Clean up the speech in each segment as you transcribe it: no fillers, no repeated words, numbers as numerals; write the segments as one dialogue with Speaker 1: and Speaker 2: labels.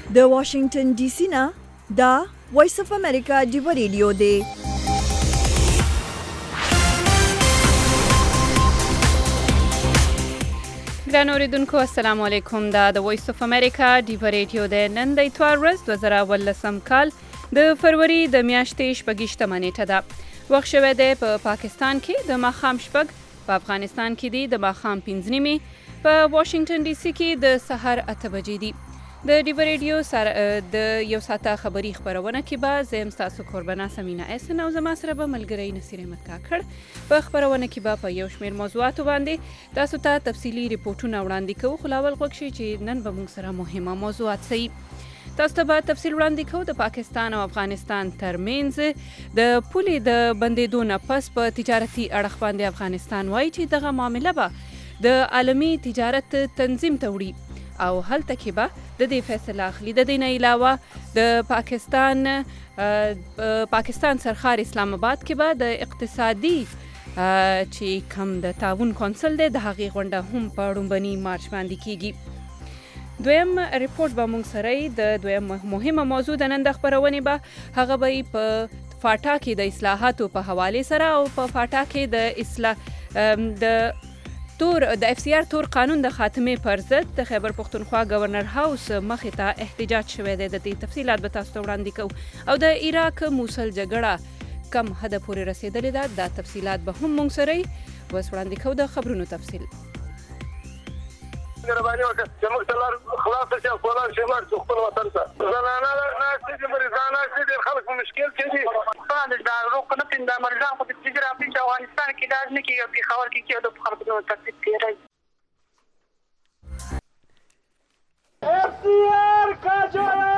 Speaker 1: د واشنگټن ډي سي نه دا وایس اف امریکا ډیو ریډیو دی.
Speaker 2: ګران اوریدونکو السلام علیکم. دا د وایس اف امریکا ډیو ریډیو دی. نن د اتوار ورځ 2018 کال د فروری د میاشتې 28 نیټه ده. وخت شوی دی په پاکستان کې د ماښام 6، په افغانستان کې دی د ماښام 5 نیمې، په واشنگټن ډي سي کې د سحر 8 بجې دي. د ډیو ریډیو سره د یو ساعته خبري خبرونه کې به زه یم ستاسو قربانه سمینا احسن او زما سره به ملګری نصیر احمد کاکړ. په خبرونه کې به په یو شمېر موضوعاتو باندې تاسو ته تفصیلي ریپورټونه وړاندې کوو، خو لاول غوږ شئ چې نن به موږ سره مهمه موضوعات سي. تاسو ته به تفصیل وړاندې کوو د پاکستان او افغانستان ترمنځ د پولې د بندېدو نه پس په تجارتي اړخ باندې افغانستان وایي چې دغه معامله به د عالمي تجارت تنظیم ته وړي او هلته کې به د دې فیصله اخلي. د دې نه علاوه د پاکستان سرخار اسلام آباد کې به د اقتصادي چې کم د تعاون کونسل دی د هغې غونډه هم په ړومبني مارچ باندې کیږي. دویم ریپورټ به موږ سره د دویم مهمه موضوع د نن د خپرونې به هغه به په فاټا کې د اصلاحاتو په حواله سره او په فاټا کې د اف سی آر تور قانون د خاتمې پر ضد د خیبر پختونخوا گورنر هاوس مخې ته احتجاج شوی دی. د دې تفصیلات به تاسو ته وړاندې کوو او د عراق موصل جګړه کم حد پورې رسیدلې ده. دا تفصیلات به هم موږ سره اوس وړاندې کوو. د خبرونو تفصیل
Speaker 3: مهرباني وکړه چې موږ ته خلاص شي او کولان شي لاړ شو خپل وطن ته. زنانه ناشته دي، مریضان ناشته دي، خلک په مشکل کې دي. دا روغ نه پیندا مریضان په تجارت په افغانستان کې داز نه کیږي، په خبر کې کېدو په خلکو ته تکلیف کیږي. اف سی آر کا جوړه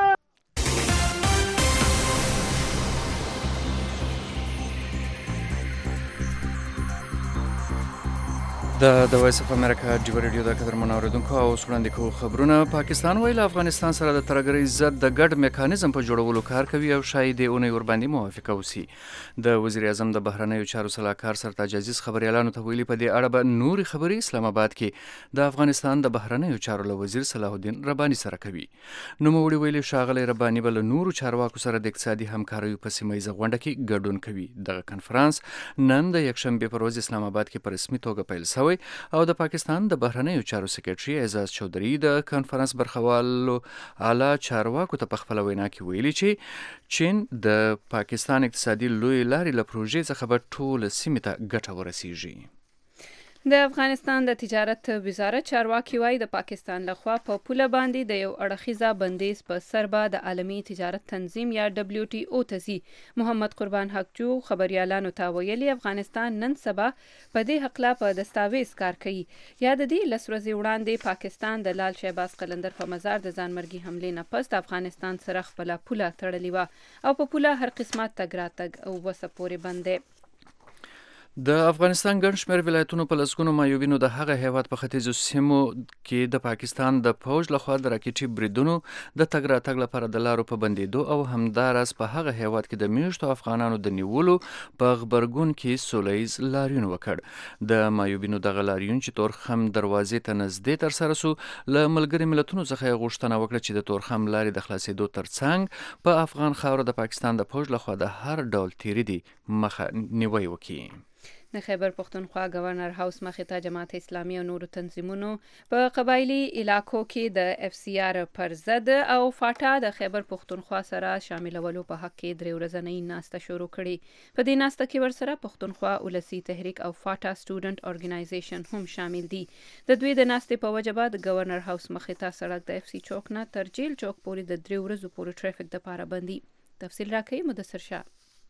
Speaker 4: د وایس اف امریکا ډیو ریډیو د قدرمنو اوریدونکو او وړاندې کوو خبرونه. پاکستان ویل افغانستان سره د ترهګرۍ ضد د ګډ میکانیزم په جوړولو کار کوي او شاید د اونۍ ورباندې موافقه وسی. د وزیر اعظم د بهرنیو چارو سلاکار سرتاج عزیز خبريالانو ته ویلي په دې اړه به نوري خبري اسلام آباد کې د افغانستان د بهرنیو چارو له وزیر صلاح الدین رباني سره کوي. نو موړي ویلي شاغلی رباني بل نورو چارواکو سره د اقتصادي همکارۍ په سیمه غونډه کې ګډون کوي. دغه کنفرانس نن د یکشنبه پر ورځ اسلام آباد کې په رسمي توګه پیل شوی او د پاکستان د بهرنیو چارو سکرټري اعزاز چودھری د کانفرنس برخوالو اعلی چارواکو ته په خپل وینا کې ویلي چې چین د پاکستان اقتصادي لوی لارې له پروژې څخه به ټول سیمې ته ګټه ورسیږي.
Speaker 2: د افغانستان د تجارت وزارت چارواکي وایي د پاکستان لخوا په پوله باندې د یو اړخیزه بندیز په سر به د عالمي تجارت تنظیم یا WTO ته ځي. محمد قربان حقجو خبريالانو ته ویلي افغانستان نن سبا په دې حقله په دستاویز کار کوي. یا د دې لس ورځې وړاندې پاکستان د لال شهباز قلندر په مزار د ځانمرګي حملې نه پس د افغانستان سره خپله پوله تړلې وه او په پوله هر قسمه تګ راتګ او وسه پورې بند دی.
Speaker 4: د افغانستان ګڼ شمېر ولایتونو په لسګونو مایوبینو د هغه هیواد په ختیځو سیمو کې د پاکستان د فوج لخوا د راکټي بریدونو د تګ راتګ لپاره د لارو په بندېدو او همداراز په هغه هیواد کې د میشتو افغانانو د نیولو په غبرګون کې سولیز لاریون وکړ. د مایوبینو دغه لاریون چې تورخم دروازې ته نږدې ترسره سو له ملګري ملتونو څخه یې غوښتنه وکړه چې د تورخم لارې د خلاصېدو ترڅنګ په افغان خاوره د پاکستان د فوج لخوا د هر ډول تیریدي مخه نیوی وکړي.
Speaker 2: د خیبر پختونخوا گورنر هاوس مخې ته جماعت اسلامي او نورو تنظیمونو په قبایلی علاقو کې د اف سی آر پر ضد او فاټا د خیبر پختونخوا سره شاملولو په حق کې 3 ورځنۍ ناسته شروع کړي. په دې ناسته کې ورسره پختونخوا ولسی تحریک او فاټا سټوډنټ اورګنایزیشن هم شامل دي. د دوی د ناستې په وجه د گورنر هاوس مخې ته سړک د اف سی چوک نه تر جیل چوک پورې د 3 ورځو پورې ټریفیک د پاره بندي. تفصیل راکوي مدثر شاه.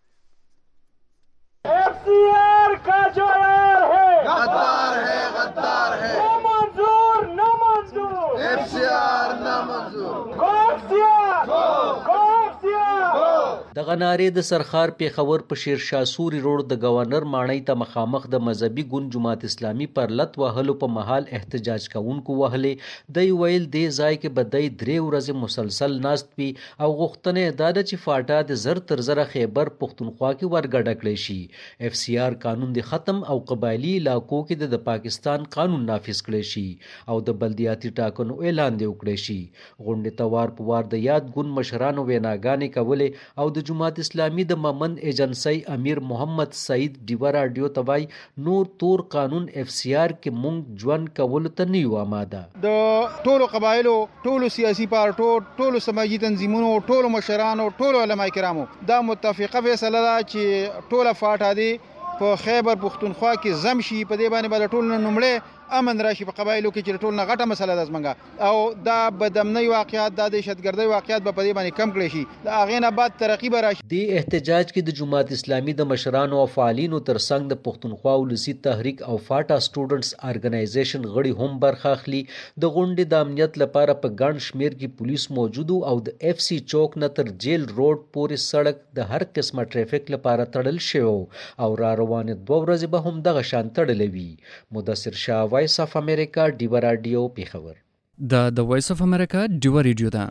Speaker 3: اف سی آر کا جو یار ہے غدار ہے نہ منظور اف سی آر نہ منظور
Speaker 5: د دغه نارې د سرخار پیښور په شیرشاه سوري روډ د گورنر ماڼۍ ته مخامخ د مذهبي ګوند جماعت اسلامي پر لت وهلو په مهال احتجاج کوونکو وهلې. دی ویل دې ځای کې به دی 3 ورځې مسلسل ناست وي او غوښتنه دا ده چې فاټا د زر تر زره خیبر پښتونخوا کې ورګډه کړی شي. اف سی آر قانون د ختم او قبایلی علاقو کې د پاکستان قانون نافذ کړی شي او د بلدیاتي ټاکنو اعلان دی وکړی شي. غونډې ته وار په وار د یاد ګوند مشرانو ویناګانې کولې او د جماعت اسلامي د ممن ایجنسی امیر محمد سعید ډیوه راډیو ته وایي نور تور قانون اف سی آر کې مونږ ژوند کولو ته نه یو آماده.
Speaker 6: د ټولو قبایلو، ټولو سیاسي پارټو، ټولو سماجي تنظیمونو، ټولو مشرانو، ټولو علما کرامو دا متفقه فیصله ده چې ټوله فاټا دی په خیبر پښتونخوا کې زم شي. په دې باندې به ټول نمړې امن راشي په قبایلو کې چې ټول نه غټه مسله ده زمونږ او دا بدامنۍ واقعیات، دا دهشتګردۍ واقعیات به په دې باندې کم کړی شي. د هغې نه بعد ترقي به راشي.
Speaker 5: دې احتجاج کې د جماعت اسلامي د مشرانو او فعالینو ترڅنګ د پښتونخوا ولسي تحریک او فاټا سټوډنټس ارګنایزیشن غړي هم برخه اخلي. د غونډې د امنیت لپاره په ګڼ شمیر کې پولیس موجود او د اف سی چوک نه تر جیل روډ پورې سړک د هر قسمه ټریفیک لپاره تړل شوی او را روانې 2 ورځې به هم دغه شان تړلې وي. مدثر شاه، وایس اف امریکا، ډیوه راډیو، پیښور.
Speaker 4: د وایس اف امریکا ډیوه ریډیو ده.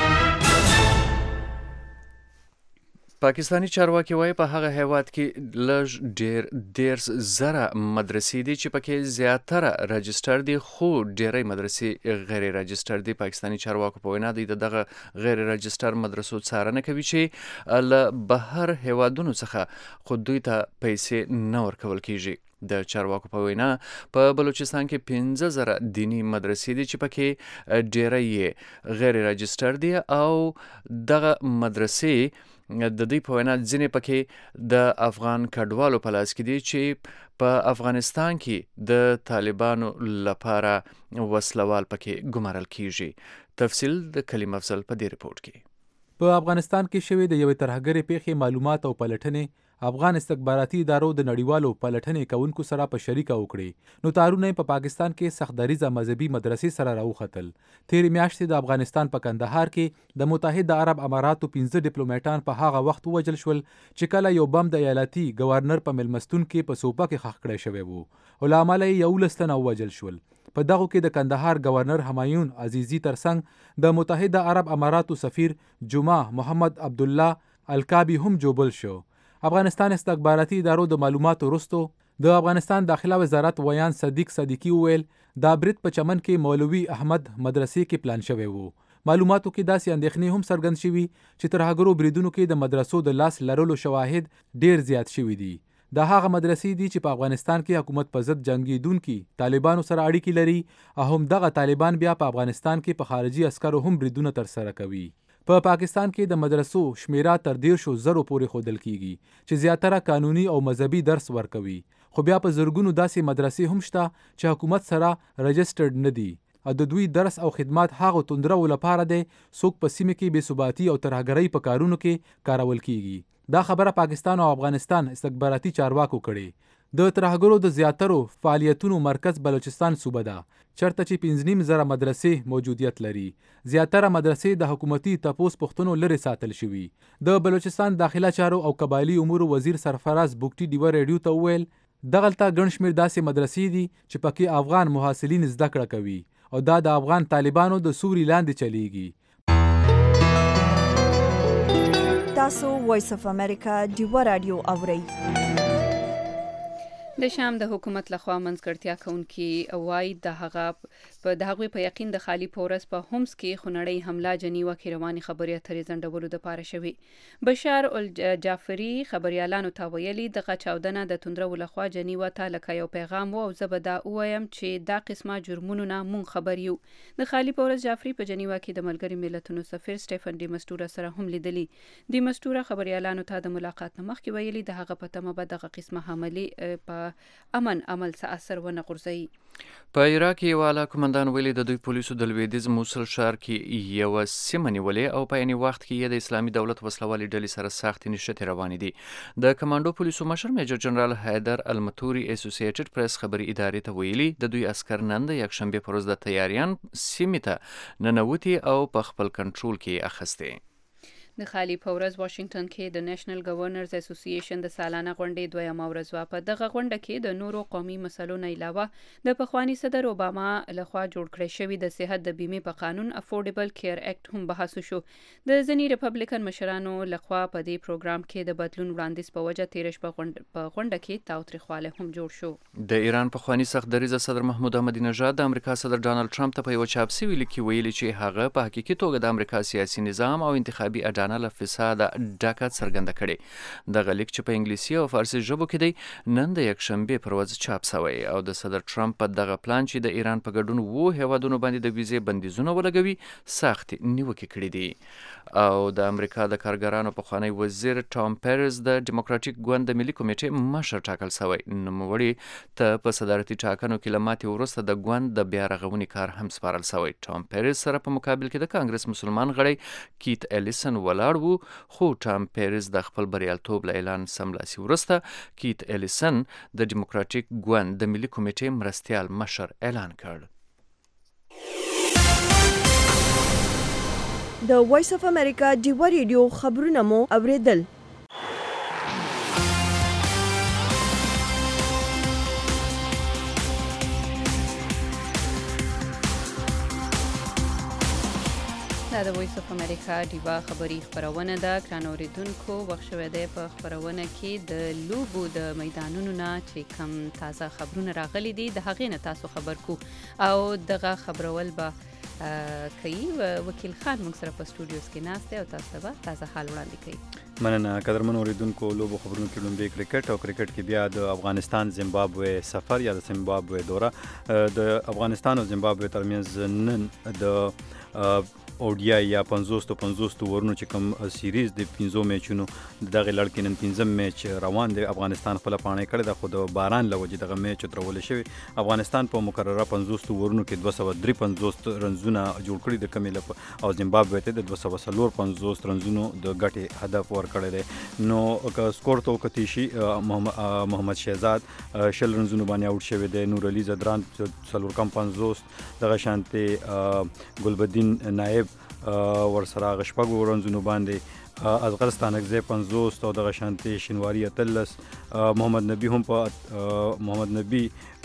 Speaker 4: پاکستانی چارواکي وایي په هغه هیواد کې لږ ډیر 10,000 مدرسې دي چې پکې زیاتره رجسټر دي خو ډیری مدرسې غیر رجسټر دي. پاکستانی چارواکو په وینا د دغه غیر رجسټر مدرسو څارنه کوي چې له بهر هیوادونو څخه خو دوی ته پیسې نه ورکول کیږي. د چارواکو په وینا په بلوچستان کې 15,000 دینی مدرسې دي چې پکې ډیری یې غیر رجسټر دي او دغه مدرسې د دوی په وینا ځینې پکې د افغان کډوالو په لاس کې دي چې په افغانستان کې د طالبانو لپاره وسلوال پکې ګمارل کیږي. تفصیل د کلیم افضل په دې رپورټ کې.
Speaker 7: په افغانستان کې شوې د یوې ترهګرې پیښې معلومات او پلټنې افغان استخباراتي ادارو د نړیوالو پلټنې کوونکو سره په شریکه وکړي. نو تارونه په پاکستان کې سختدریزه مذهبي مدرسې سره راوختل. تیرې میاشتې د افغانستان په کندهار کې د متحده عرب اماراتو 15 ډیپلوماټان په هغه وخت ووژل شول چې کله یو بم د ایالتي گورنر په ملمستون کې په سوپا کې ښخ کړی شوی وو او له امله یې 11 تنه ووژل شول. په دغه کې د کندهار گورنر همایون عزیزي ترڅنګ د متحده عرب اماراتو سفیر جمعه محمد عبدالله الکابي هم جوبل شو. افغانستان استخباراتي ادارو د معلوماتو وروسته د افغانستان داخله وزارت ویان صدیق صدیقی وویل دا برید په چمن کې مولوي احمد مدرسې کې پلان شوی وو. معلوماتو کې داسې اندېښنې هم څرګند شوي چې ترهګرو بریدونو کې د مدرسو د لاس لرلو شواهد ډیر زیات شوي دي. دا هغه مدرسې دي چې په افغانستان کې حکومت په ضد جنگیدونکي طالبانو سره اړیکې لري او هم دغه طالبان بیا په افغانستان کې په خارجي عسکرو هم بریدونه ترسره کوي. په پاکستان کې د مدرسو شمیره تر 10,000 پورې ښودل کیږي چې زیاتره قانوني او مذهبي درس ورکوي. خو بیا په زرګونو داسې مدرسې هم شته چې حکومت سره رجسټرډ نه دي او د دوی درس او خدمات هغه توندرو لپاره دی څوک په سیمه کې بې ثباتي او ترهګرۍ په کارونو کې کارول کیږي. دا خبره پاکستان او افغانستان استخباراتي چارواکو کړي. د ترهګرو د زیاترو فعالیتونو مرکز بلوچستان صوبه ده چرته چې 15,000 مدرسې موجودیت لري. زیاتره مدرسې د حکومتي تپوس پښتنو لري ساتل شوي. د بلوچستان داخله چارو او قبایلی امور وزیر سرفراز بوکټي ډیوه ریډیو ته وویل دغلته ګڼ شمېر داسې مدرسې دي چې پکې افغان محصلین زده کړه کوي او دا د افغان طالبانو د سوري لاندې چلیږي.
Speaker 1: تاسو وایس اف امریکا ډیوه راډیو اورئ.
Speaker 2: د شام د حکومت لخوا منځګړتیا کوونکي وایي د هغوی په یقین د خالی پورس په هومس کې خونړۍ حمله جنیوا کې رواني خبرې اترې ځنډولو دپاره شوې. بشار الجعفري خبریالانو ته ویلي دغه چاودنه د توندرو لخوا جنیوا ته لکه یو پیغام و او زه به دا ووایم چې دا قسمه جرمونو نه مونږ خبر یو. د خالی پورس جعفري په جنیوا کې د ملګري ملتونو سفیر سټیفن ډي مسټوره سره هم لیدلي. ډي مسټوره خبریالانو ته د ملاقات نه مخکې ویلي د هغه په تمه به دغه قسمه حملې په امن عمل څه اثر ونه غورځوي.
Speaker 4: په عراق کې یو اعلی کمانډان ویلي د دوی پولیسو د لویدیځ موصل ښار کې یوه سیمه نیولې او په عین وخت کې یې د اسلامي دولت وسلوالې ډلې سره سختې نښتې روانې دي. د کمانډو پولیسو مشر میجر جنرال حیدر المتوري اسوسییټډ پریس خبري ادارې ته ویلي د دوی عسکر نن د یکشنبې په ورځ د تیاریان سیمې ته ننوتي او په خپل کنټرول کې اخیستې.
Speaker 2: د خالي په ورځ واشنگټن کې د نېشنل گورنرز اسوسییشن د سالانه غونډې دویمه ورځ وه. په دغه غونډه کې د نورو قومي مسلو نه علاوه د پخواني صدر اوباما لخوا جوړ کړی شوی د صحت د بیمې په قانون افورډیبل کیر اکټ هم بحث شو. د ځینې ریپبلیکن مشرانو لخوا په دې پروګرام کې د بدلون وړاندیز په وجه تیرش په غونډه کې تاوتریخوالی هم جوړ شو.
Speaker 4: د ایران پخواني سخت دریځه صدر محمود احمدي نژاد د امریکا صدر ډانلډ ټرمپ ته په یو چاپ شوي لیک کې ویلي چې هغه په حقیقي توګه د امریکا سیاسي نظام او انتخابي اډانه له فساد ډکه څرګنده کړې. دغه لیک چې په انګلیسي او فارسي ژبو کې دی نن د یکشنبې پر ورځ چاپ شوی او د صدر ټرمپ په دغه پلان چې د ایران په ګډون 7 هیوادونو باندې د ویزې بندیزونه ولګوي سخت نیوکې کړې دي. او د امریکا د کارګرانو پخوانی وزیر ټام پیرز د ډیموکراټیک ګوند د ملي کمیټې مشر ټاکل شوی. نوموړي ته په صدارتي ټاکنو کې له ماتې وروسته د ګوند د بیا رغونې کار هم سپارل شوی. ټام پیرز سره په مقابل کې د کانګرس مسلمان غړی کیت الیسن ولاړ وو، خو ټام پیرز د خپل بریالیتوب له اعلان سملاسي وروسته کیت الیسن د ډیموکراټیک ګوند د ملي کمیټې مرستیال مشر اعلان کړ.
Speaker 1: د وایس اف امریکا ډیوا ریډیو خبرونه مو اوریدل.
Speaker 2: دا د وایس اف امریکا ډیوا خبری خبرونه ده. ګران اوریدونکو وخت شوی دی په خبرونه کې د لوبو د میدانونو نه چې کم تازه خبرونه راغلي دي د هغې نه تاسو خبر کو او دغه خبرول به کوي. وکیل خان موږ سره په سټوډیوز کې ناست دی او تاسو به تازه حال وړاندې کوي.
Speaker 8: مننه قدرمن اوریدونکو. لوبو خبرونو کې لومړی کرکټ او کرکټ کې بیا د افغانستان زیمبابوې سفر یا د زیمبابوې دوره. د افغانستان او زیمبابوې ترمنځ نن د اوډیا یا 50 ورونو چې کوم سیریز د 15 میچونو دغه لړ کې نن 15 میچ روان دی. افغانستان خپل پاڼې کړې د خود باران لوجه دغه میچ ترول شوی. افغانستان په مقرره 50 ورونو کې 253 رنزونه جوړ کړي د کمیل او زیمبابوې ته د 250 رنزونو د ګټې هدف ورکړی دی. نو که سکور ته وکتي شي محمد شهزاد 60 رنزونو باندې اوټ شوی دی. نور علي زدران 450 دغه شانتي ګلبدین نائب ورسره غشپګو رنزونو باندې ازغر ستانکزی 50 او دغه شانتي شینواری 13 محمد نبی هم په محمد نبی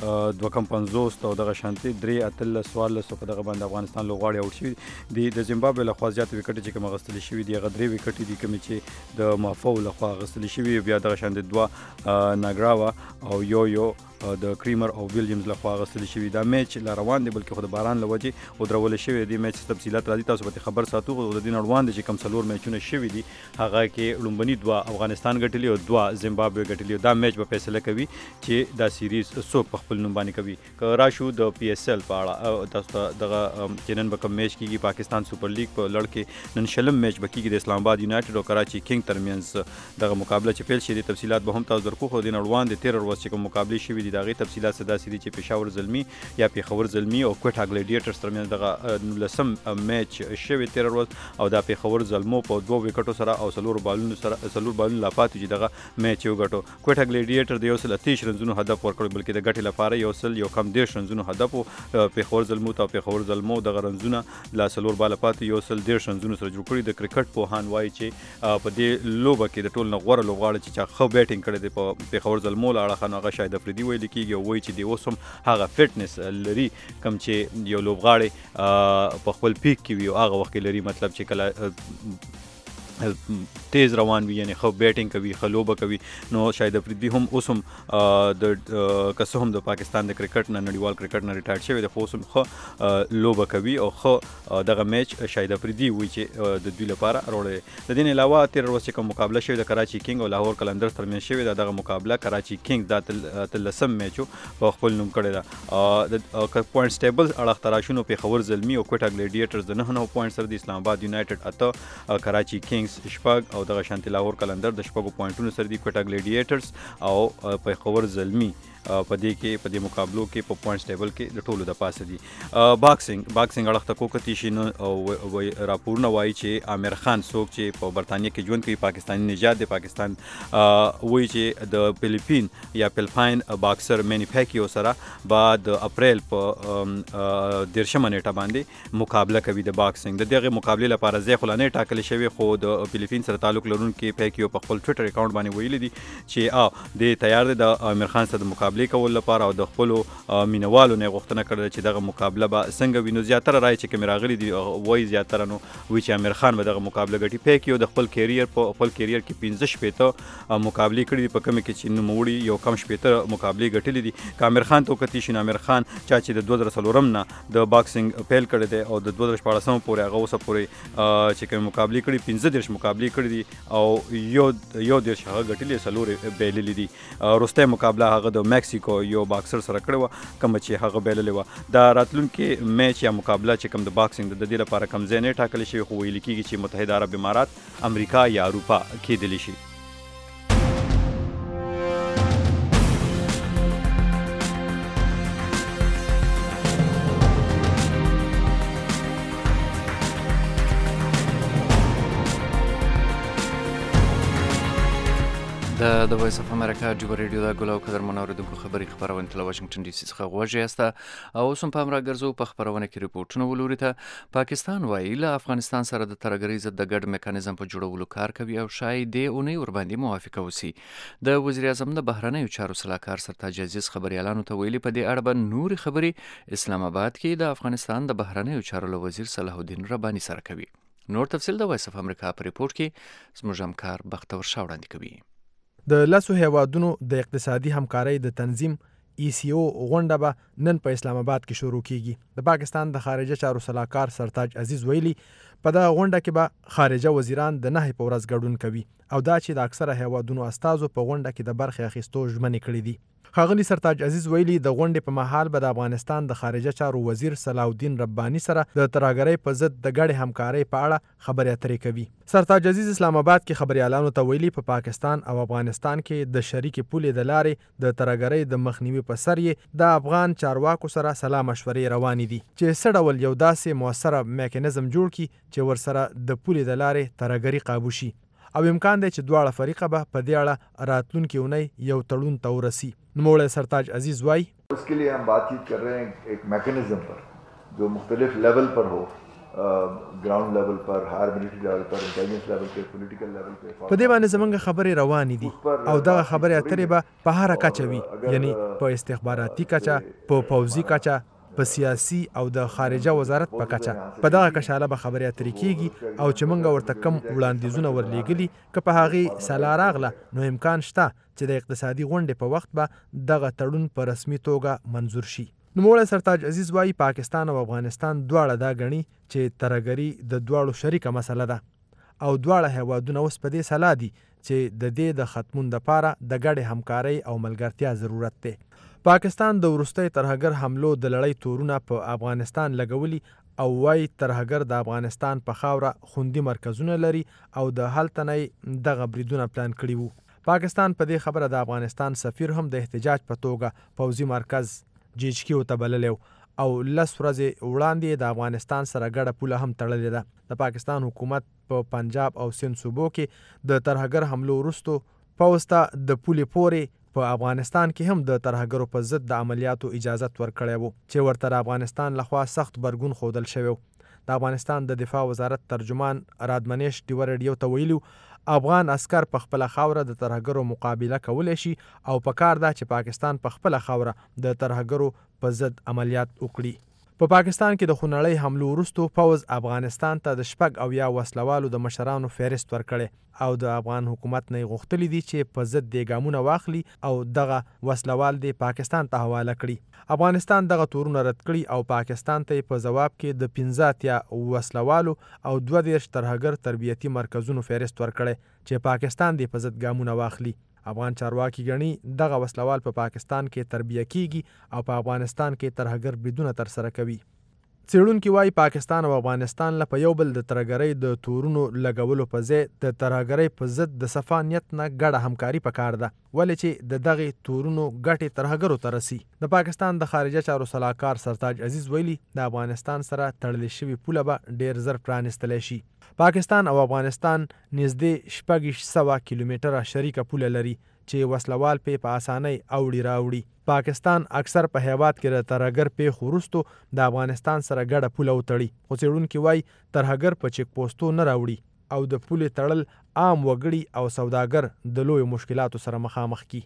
Speaker 8: 250 او دغه شانتي 3 14 په دغه باندې افغانستان لوغاړي اوټ شوی دی. د زیمبابوې له خوا زیات وکټ چې کوم غستل شوی دی هغه 3 وکټ دي کوم چې د مافو له خوا غستل شوی. بیا دغه شانتي 2 ناګراوا او یو د کریمر او ویلیامز له خوا غستل شوی. دا میچ لا روان دی بلکې خود باران لوجه او درول شوی دی. میچ تفصيلات راځي تاسو به خبر ساتو. د دین روان دي چې کوم څلور میچونه شوی دي هغه کې لومبني 2 افغانستان ګټلی او 2 زیمبابوې ګټلی. دا میچ به فیصله کوي چې دا سیریز څوک په خپل نوم باندې کوي. که راشو د پی اس ال په اړه تاسو دغه چنن به کوم میچ کیږي. پاکستان سپر لیګ په لړ کې نن شلم میچ به کیږي د اسلام آباد یونایټډ او کراچي کینګ ترمنځ دغه مقابله چې پیل شي. د تفصيلات به هم تاسو درکو. خو دین روان دي 13 ورځې کوم مقابله شوی دي دغه تفصيلات دا سری چې پېښور زلمی یا پیښور زلمی او کوټا ګلیډیټرز ترمنځ دغه لسم میچ شوی 13 ورځ او دا پیښور زلمو په 2 وکټو سره او سلور بالونو لا پاتې چې دغه میچ یو غټو. کوټا ګلیډیټر د یو سل 30 رنزونو هدف ورکړ بلکې د ګټې لپاره یو سل یو کم 10 رنزونو هدف. پیښور زلمو ته پیښور زلمو دغه رنزونه لا سلور بال پاتې یو سل 10 رنزونو سره جوړ کړی. د کرکټ په هان وای چې په دې لوبه کې د ټول نغوره لوبغاړي چې خو بیټینګ کړي د پیښور زلمو لاړه خنه هغه شاید افریدي ویل کیږي وای چې دی اوسم هغه فټنس لري کم چې یو لوبغاړي په خپل پیک کې وي هغه وخت لري. مطلب چې کله تیز روان وي یعنی خو بیټینګ کوي خو لوبه کوي. نو شاید افریدي هم اوسم د کسهم د پاکستان د کرکټ نه نړیوال کرکټ نه ریټایر شوی د اوسم خو لوبه کوي او خو دغه میچ شاید افریدي وي چې د دوی لپاره وروړي. د دین علاوه 13 ورځې کوم مقابله شوی د کراچي کینګ او لاهور کلندر ترمنځ شوی دغه مقابله کراچي کینګ د تلسم میچو په خپل نوم کړی دا. د پوینټس ټیبل اړه تراشونو په خبر زلمی او کوټا ګلیډیټرز د 9 پوینټ سره د اسلام آباد یونایټډ اته کراچي کینګ شپږ او دغه شانتي لاهور کلندر د شپږو پوینټونو سره دی. کوټا ګلیډیټرز او پیښور زلمی په دې مقابلو کې په پوینټس ټیبل کې د ټولو د پاسه دي. باکسینګ اړخ ته کوکتی شي نو راپورونه وایي چې عامر خان څوک چې په برتانیې کې ژوند کوي پاکستاني نژاد دی پاکستان وایي چې د فلیپین یا فلپاین باکسر مینی پیکیو سره بعد اپریل په 13 نیټه باندې مقابله کوي د باکسینګ. د دغه مقابله لپاره ځای خو نه ټاکل شوی خو د فلیپین سره تعلق لرونکي پیکیو په خپل ټویټر اکاونټ باندې ویلي دي چې د تیار دی د عامر خان سره د مقابله کول لپاره او د خپل مینوالو نه غوښتنه کړې چې دغه مقابله به څنګه وینو. زیاتره رائے چې کوم راغلي دي وایي زیاتره نو وی چې عامر خان به دغه مقابله ګټي. پیکیو د خپل کیریئر کې 15 شپېته مقابله کړې دي په کوم کې چې نوموړي یو کم شپېته مقابله ګټلې دي. عامر خان ته کتی شي عامر خان چې د 2014 نه د باکسینګ پیل کړی دی او د 2014 پورې هغه اوسه پورې چې کوم مقابله کړي 15 مقابله کړي دي او یو د هغه ګټلې سلورې بیللې دي. وروسته مقابله هغه د میکسیکو یو باکسر سره کړې وه کوم چې هغه بیللې وه. دا راتلونکي میچ یا مقابله چې کوم د باکسینګ د دې لپاره کوم ځای نه ټاکل شوی خو ویل کېږي چې متحده عرب امارات امریکا یا اروپا کېدلی شي.
Speaker 4: د وایس اف امریکا جوبه ریډیو دا ګل او قدر منوریدونکو خبرونه تل واشنگټن ډي سي څخه غوږی یاست او اوس هم په امر ګرځو په خبرونه کې ریپورتونه ولوري ته. پاکستان وایي له افغانستان سره د ترګرۍ ضد د ګډ میکانیزم په جوړولو کار کوي او شاید دې اونۍ ورباندې موافقه وسی. د وزیر اعظم د بهرنیو چارو سلاکار سرتاج عزیز خبريالانو ته ویلي په دې اړه به نوري خبري اسلام آباد کې د افغانستان د بهرنیو چارو وزیر صلاح الدین رباني سره کوي. نور تفصیل د وایس اف امریکا په ریپورت کې زموږ همکار بختور شاه وړاندې کوي.
Speaker 9: د لسو هیوادونو د اقتصادي همکارۍ د تنظیم ECO غونډه به نن په اسلام آباد کې شروع کیږي. د پاکستان د خارجه چارو سلاکار سرتاج عزیز ویلي په دغه غونډه کې به خارجه وزیران د 9 په ورځ ګډون کوي او دا چې د اکثره هیوادونو استازو په غونډه کې د برخې اخیستو ژمنې کړې دي. ښاغلي سرتاج عزیز ویلي د غونډې په مهال به د افغانستان د خارجه چارو وزیر صلاح الدین رباني سره د ترهګرۍ په ضد د ګډې همکارۍ په اړه خبرې اترې کوي. سرتاج عزیز اسلام آباد کې خبريالانو ته ویلي په پاکستان او افغانستان کې د شریکې پولې د لارې د ترهګرۍ د مخنیوي په سر یې د افغان چارواکو سره سلا مشورې روانې دي چې څه ډول یو داسې موثره میکانیزم جوړ کړي چې ورسره د پولې د لارې ترهګري قابو شي او امکان دی چې دواړه فریقه به په دې اړه راتلونکي اونۍ یو تړون ته ورسي. نوموړی سرتاج عزیز وایي
Speaker 10: اس کے لیے ہم بات چیت کر رہے ہیں ایک میکانزم پر جو مختلف لیول پر ہو، گراؤنڈ لیول پر، ہائر ملٹری لیول پر، انٹیلیجنس لیول پر، پولیټیکل لیول پر.
Speaker 9: په دې باندې زمونږ خبرې روانې دي او دغه خبرې اترې به په هره کچه وي، یعنی په استخباراتي کچه، په پوځي کچه، په سیاسي او د خارجه وزارت په کچه. په دغه کشاله به خبرې اترې کیږي او چې موږ ورته کم وړاندیزونه ورلیږلي که په هغې سلا راغله نو امکان شته چې د اقتصادي غونډې په وخت به دغه تړون په رسمي توګه منظور شي. نوموړی سرتاج عزیز وایي پاکستان او افغانستان دواړه دا ګڼي چې ترهګري د دواړو شریکه مسله ده او دواړه هیوادونه اوس په دې سلا دي چې د دې د ختمون دپاره د ګډې همکارۍ او ملګرتیا ضرورت دی. پاکستان د وروستۍ ترهګر حملو د لړۍ تورونه په افغانستان لګولي او وایي ترهګر د افغانستان په خاوره خوندي مرکزونه لري او د هلته نه دغه بریدونه پلان کړي وو. پاکستان په دې خبره د افغانستان سفیر هم د احتجاج په توګه پوځي مرکز GHQ ته بللی او 10 ورځې وړاندې د افغانستان سره ګډه پوله هم تړلې ده. د پاکستان حکومت په پنجاب او سند صوبو کې د ترهګر حملو وروستو پوځ ته د پولې پورې په افغانستان کې هم د ترهګرو په ضد د عملیاتو اجازت ورکړی وو چې ورته د افغانستان لخوا سخت غبرګون ښودل شوی. د افغانستان د دفاع وزارت ترجمان رادمنیش ډیوه ریډیو ته ویلي افغان عسکر په خپله خاوره د ترهګرو مقابله کولی شي او پکار ده چې پاکستان په خپله خاوره د ترهګرو په ضد عملیات وکړي. په پاکستان کې د خونړۍ حملو وروستو پوځ افغانستان ته د 6 وسلوالو د مشرانو فهرست ورکړی او د افغان حکومت نه غوښتلی دي چې په ضد دې ګامونه واخلي او دغه وسلوال دې پاکستان ته حواله کړي. افغانستان دغه تورونه رد کړي او پاکستان ته په جواب کې د 15 وسلوالو او 22 ترهګر تربیتي مرکزونو فهرست ورکړی چې پاکستان دې په ضد ګامونه واخلي. افغان چارواکي ګڼي دغه وسلوال په پاکستان کې تربیه کیږي او په افغانستان کې ترهګر بریدونه ترسره کوي. څېړونکي وایي پاکستان او افغانستان له په یو بل د ترهګرۍ د تورونو لګولو په ځای د ترهګرۍ په ضد د صفا نیت نه ګډه همکاري پکار ده، ولې چې د دغې تورونو ګټې ترهګرو ته رسي. د پاکستان د خارجه چارو سلاکار سرتاج عزیز ویلي د افغانستان سره تړلې شوې پوله به ډېر زر پرانیستلی شي. پاکستان او افغانستان نږدې 600 کیلومتره شریکه پوله لري چې وسلوال په اسانۍ اوړي راوړي. پاکستان اکثر په هیواد کې د ترهګر پیښو وروستو د افغانستان سره ګډه پوله وتړي، خو څېړونکي وایي ترهګر په چیک پوسټو نه راوړي او د پولې تړل عام وګړي او سوداګر د لویو مشکلاتو سره مخامخ کی.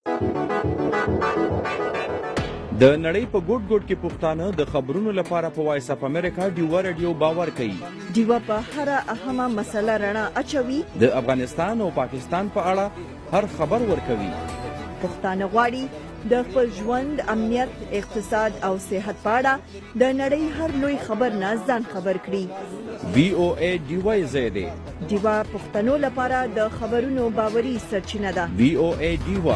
Speaker 11: د نړۍ په ګوټ ګوټ کې پښتانه د خبرونو لپاره په وایس اف امریکا ډیوا رادیو باور کوي.
Speaker 1: ډیوا په هر اهمه مسله رڼا اچوي.
Speaker 11: د افغانستان او پاکستان په اړه هر خبر ورکوي.
Speaker 1: پښتانه غواړي د خپل ژوند، امنیت، اقتصاد او صحت په اړه د نړۍ هر لوی خبر نه ځان خبر کړي.
Speaker 11: VOA ډیوا زیاده
Speaker 1: ډیوا پښتنو لپاره د خبرونو باوري سرچینه ده.
Speaker 11: VOA ډیوا.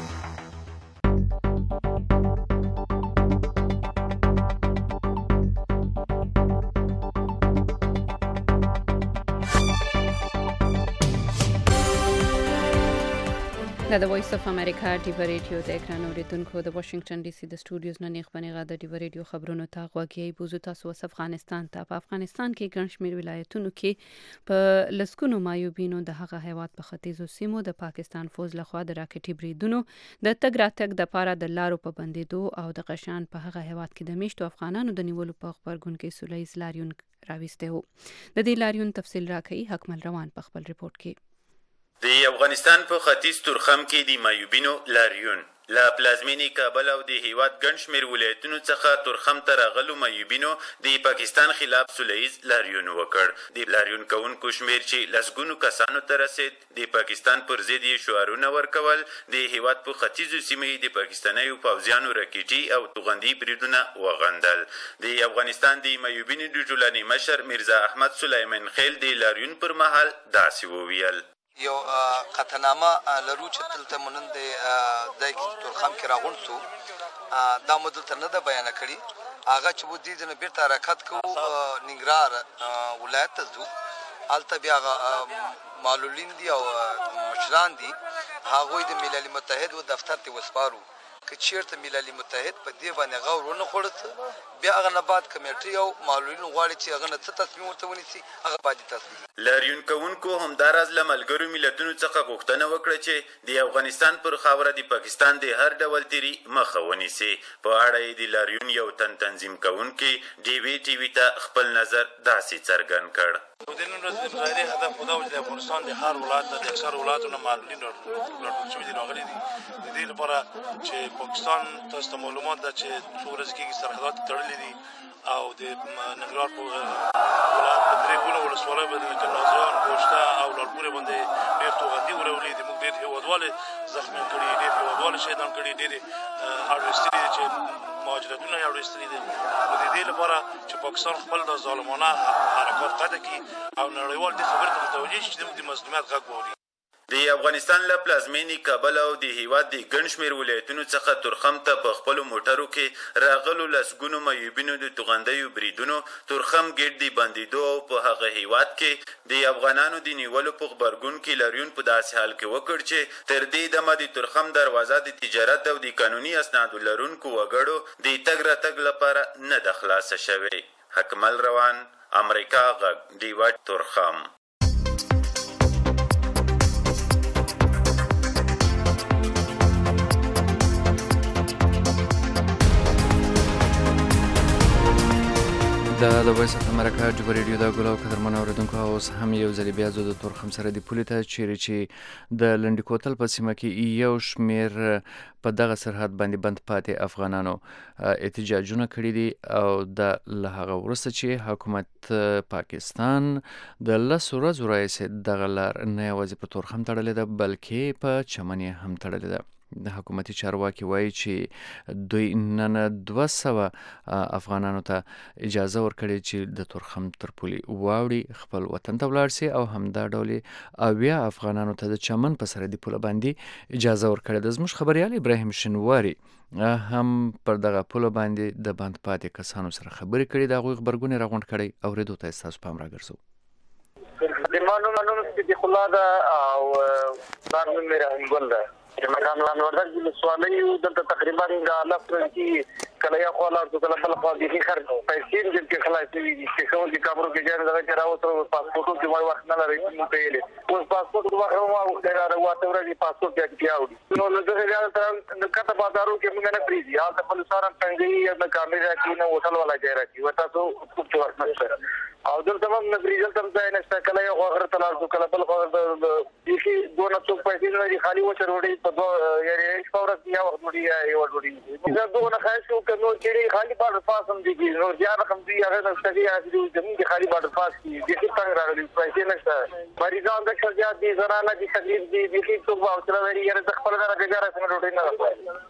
Speaker 2: د وایس اف امریکا ډیوا ریډیو د اکران اوریدونکو د واشنگټن ډي سي د سټوډیوز نه نیغبنغه د ډیوا ریډیو خبرونو ته غوږی بوزو. تاسو اوس افغانستان ته په افغانستان کې ګڼ شمېر ولایتونو کې په لسګونو مایوبینو د هغه هیواد په ختیځو سیمو د پاکستان فوج لخوا د راکټي بریدونو د تګ راتګ د پاره د لارو په بندیدو او د غشان په هغه هیواد کې د میشتو افغانانو د نیولو په خبرګون کې سولهییز لاریون راويسته وو. د دې لاریون تفصیل راکړي حکمل روان په خپل ریپورت کې.
Speaker 12: د افغانستان په ختیځ تورخم کې د مایوبینو لاریون لا پلازمینی کابل او د هیواد ګڼ شمېر ولایتونو څخه تورخم ته راغلو مایوبینو د پاکستان خلاف سولهییز لاریون وکړ. د لاریون کوونکو شمېر چې لسګونو کسانو ته رسید د پاکستان پر ضد یې شعارونه ورکول. د هیواد په ختیځو سیمو د پاکستانیو پوځیانو راکټي او توغندي بریدونه وغندل. د افغانستان د مایوبینو د ټولنې مشر میرزا احمد سلیمان خیل د لاریون پر مهال داسې وویل:
Speaker 13: یو قطعنامه لرو چې دلته مونږ د تورخم کې راغون سو دا مو دلته نه ده بیان کړي. هغه چې وو دې نه بیرته حرکت کوو ننګرهار ولایت ته ځو. هلته بیا معلولین دي او مشران دي، هغوی د ملل متحد و دفتر ته وسپارو. که چیرته ملل متحد په دې باندې غور ونه خوړت بیا هغه نه بعد کمیټې او معلولین غواړي چې هغه نه څه تصمیم ورته ونیسي هغه باید تصمیم.
Speaker 12: لاریون کوونکو همداراز له ملګرو ملتونو څخه غوښتنه وکړه چې د افغانستان پر خاوره د پاکستان د هر ډول تیری مخه ونیسي. په اړه یې د لاریون یو تنظیم کوونکی ډیوی ټي وي ته خپل نظر داسې څرګند کړ:
Speaker 14: د نن ورځې د مظاهرې هدف خو دا و چې د افغانستان د هر ولایت د اکثرو ولایتو نه معلولین راټول شوي دي راغلي دي د دې لپاره چې پاکستان تاسو ته معلومات ده چې څو ورځې کېږي سرحدات تړلي دي او د ننګرهار په ولایت په درې ګونه ولسوالیو باندې لکه نازیان، ګوشته او لالپورې باندې ډېر توغندي ورولي دي. موږ ډېر هېوادوالې زخمیان کړي، ډېر هېوادوالې شهیدان کړي، ډېرې اړ ایستلي دي چې مهاجرتونه یې اړ ایستلي دي. نو د دې لپاره چې پاکستان خپل د ظالمانه حرکات قطع کړي او نړیوال دې خبرې ته متوجه شي چې زموږ د مظلومیت غږ واوري.
Speaker 12: د افغانستان له پلازمینې کابل او د هیواد د ګڼ شمېر ولایتونو څخه تورخم ته په خپلو موټرو کې راغلو لسګونو مایوبینو د توغندیو بریدونو تورخم ګیټ د بندېدو او په هغه هیواد کې د افغانانو د نیولو په غبرګون کې لاریون په داسې حال کې وکړ چې تر دې دمه د تورخم دروازه د تجارت او د قانوني اسنادو لرونکو وګړو د تګ راتګ لپاره نه ده خلاصه شوې. حکمل روان، امریکا غږ، ډیوا تورخم.
Speaker 4: د وایس اف امریکا ډیوا ریډیو د ګلو قدرمن اوریدونکو اوس هم یو ځل بیا زه د تورخم سره د پولې ته چیرې چې د لنډي کوتل په سیمه کې یو شمیر په دغه سرحد باندې بند پاتې افغانانو احتجاجونه کړي دي او د له هغه وروسته چې حکومت پاکستان د 10 ورځو راهیسې دغه لار نه یوازې په تورخم تړلې ده بلکې په چمن هم تړلې ده. د حکومتي چارواکي وایي چې دوی نن 200 افغانانو ته اجازه ورکړې چې د تورخم تر پولې واوړي خپل وطن ته ولاړ سي او همدا ډول 80 افغانانو ته د چمن په سرحدي پوله باندې اجازه ورکړې ده. زموږ خبريال ابراهیم شنواری هم پر دغه پوله باندې د بند پاتې کسانو سره خبرې کړې د هغوی غبرګون راغونډ کړی اوریدو ته ستاسو پام راګرځو.
Speaker 3: د مانو د خلاده او بار مې رحمګل ده چې مکان لانوردک د سوالي دلته تقریبا د لفظ کې کله یو خو لار کله بل خو دي خرج پیسې د خلاصي چې کوم دي کابل کې جاره دغه راوته پاسپورت کې وای وخت نه لري نو پیلې اوس پاسپورت واخره ما د راوته ورې پاسپورت کې کیاوډي نو دغه ځای ته کته بازارو کې موږ نه پریږي حال ته په سارم څنګه د کامیرا کې نو هوټل والا ځای راځي وتا ته څه ورته نشته او دلته هم نبریجل تم ځای نشته کله یو غره تلار کله بل خو د دې دوه څوک پیسې نه خالی وچه روړي په یاري فورت یا وړي یو وړي دا دوه خاصو نو چې خالی بارډر پاس هم دي نو ځان رقم دي هغه نشته دي زمين دي خالی بارډر پاس دي چې څنګه راغلي پیسې نشته مریضان د خرجات دي زنانه دي تکلیف دي چې څوک او تر وري یاره د خپل نه گزاره څنګه روټي نه راځي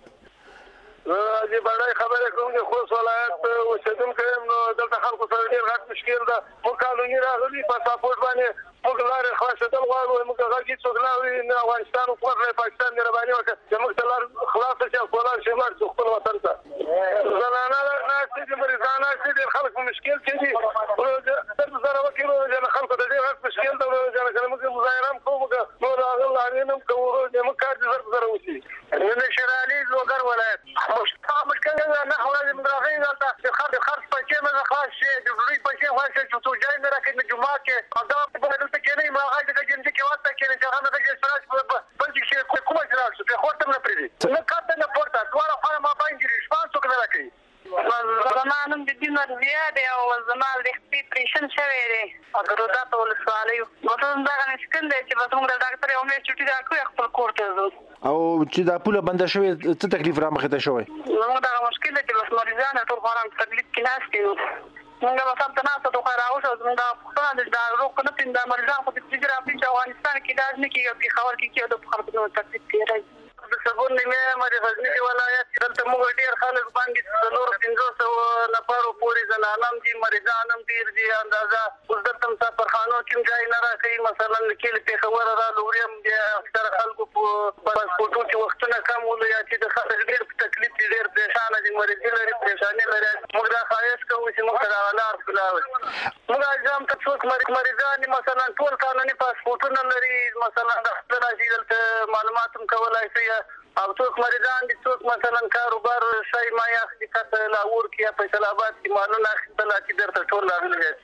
Speaker 3: زه باندې خبره کوم چې خو ولایت وسدم کوم نو دلته خلکو سره ډیر غټ مشکل ده مو قانوني راغلي پاسپورت باندې موږ لار خلاصېدل غواړو موږ هغه څوک نه افغانستان او پاکستان نه باندې وکړه چې موږ لار خلاص شي خپل شي مار خپل وطن ته زنانه ناس دي مریضانه دي خلک مشکل کې دي زره وکړو چې خلکو ته ډیر غټ مشکل ده چې موږ مظاهره کوو نو راغله نن کوو چې موږ کار زره وسی نن شرالي لوګر ولایت مشتاق کړه نه حواله من راغی دلته خرڅ پکې مې خلاص شي د دوی پکې خلاص شي چې تو ځای نه راکې جمعه کې دا په دلته کې نه ما غاړه د جنډي کې واسطه کې نه هغه د جسراج بل شي کومه جراج په خورته نه پریږي نه کاته نه پورته دواره خو ما باندې شپه څوک نه راکې زمانم د دین زیاده او زمان د اکسپریشن شوی دی اګرو دا ټول سوالي مطلب دا نشکل دی چې موږ د ډاکټر یو مې چټي راکو خپل کوړته زو
Speaker 15: او چې دا پوله بند شوی څه تکلیف را مخه ته شوی
Speaker 3: نو دا مشکل دی چې مریضان ټول خورم تکلیف کې ناشتي موږ به سم تناسو ته راوښو زموږ د پښتون د روغ نه پیند مریضان خو د جغرافي چې افغانستان کې داز نه کیږي په خبر کې کې د خبرو تکلیف کیږي د سبون نیمه مری غزنی ولایت دلته موږ ډیر خلک باندې د نور 500 نفرو پوری زنانم دي مریضانم ډیر دي اندازه اوس دلته مسافرخانو کې ځای نه راکړي مثلا کې په خبره را لوریم دي اکثر خلکو په پاسپورتو کې وختونه کم ولیا چې د خلک ډیر تکلیف ډیر پریشان دي مریض لري پریشانی لري موږ دا خواهش کوو چې موږ دا ولار خلاص موږ ځم ته څوک مریضان مثلا ټول قانوني پاسپورتونه لري مثلا د راځي معلومات هم کولای شي او څوک مریضان دي څوک مثلا کاروبار شای ما یا حقیقت لاور کې په فیصل آباد کې معلومه اخیستل چې درته ټول راغلي دي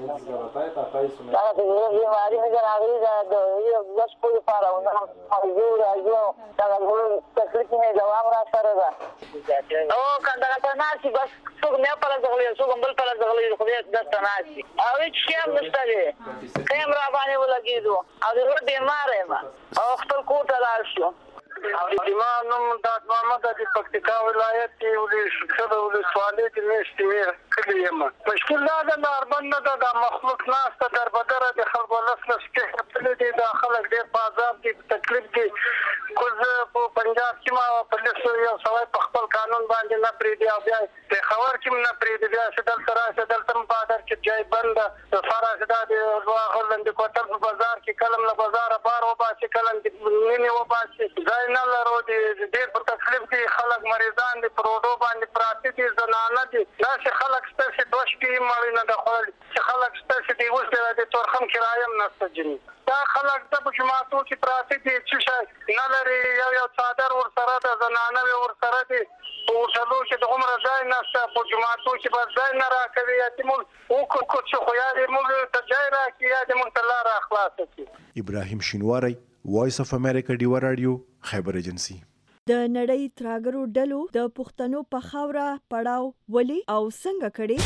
Speaker 3: دا د بیماری نه راغلي دا یو بس په فارو نه یو دا تکلیف نه دوام را سره ده او کنده ته ناشي بس څوک نه پر ځغلي څوک بل پر ځغلي خو دې درته ناشي او هیڅ هم نشته دي کیمرا باندې ولګیدو او د بیمار یم او خپل کوټه راشو امام نوم د محمد د پکتیکا ولایت کې ولې شخصه ولې سوالې کې نشته کلی یم مشکل دا د ناربن نه د مخلوق ناسته در بدر د خلکو لسلس کې خپل دي د خلک ډېر په عذاب دي تکلیف دي کوز په پنجاب کې ما په لسو یو سوای په خپل قانون باندې نه پری دی او بیا په خبر کې نه پری دی بیا سدل تر سدل تم بادر کې ځای بند د فرض د لوغ لند کوټل په بازار کې کلم له بازار بار و باسي کلم نه و باسي نه لرو دي ډېر په تکلیف دي خلک مریضان دي پروډو باندې پراته دي زنانه دي دا چې خلک ستاسو دوش کې مړ نه د خپل چې خلک ستاسو دي اوس د تورخم کرایم نشته جني دا خلک د جماعتو کې پراته دي چې نه لري یو څادر ور سره د زنانه ور سره دي او څلو چې د عمر ځای نشته په جماعتو کې بس ځای نه راکوي چې موږ او کو چې خو یاد موږ ته ځای راکړي یا د موږ لار اخلاص کړي.
Speaker 15: ابراهیم شینواری وایس اف امریکا ډیو رادیو خیبر ایجنسی.
Speaker 1: د نړۍ تراګرو ډلو د پښتنو په خاوره پړاو ولي او څنګه کړي؟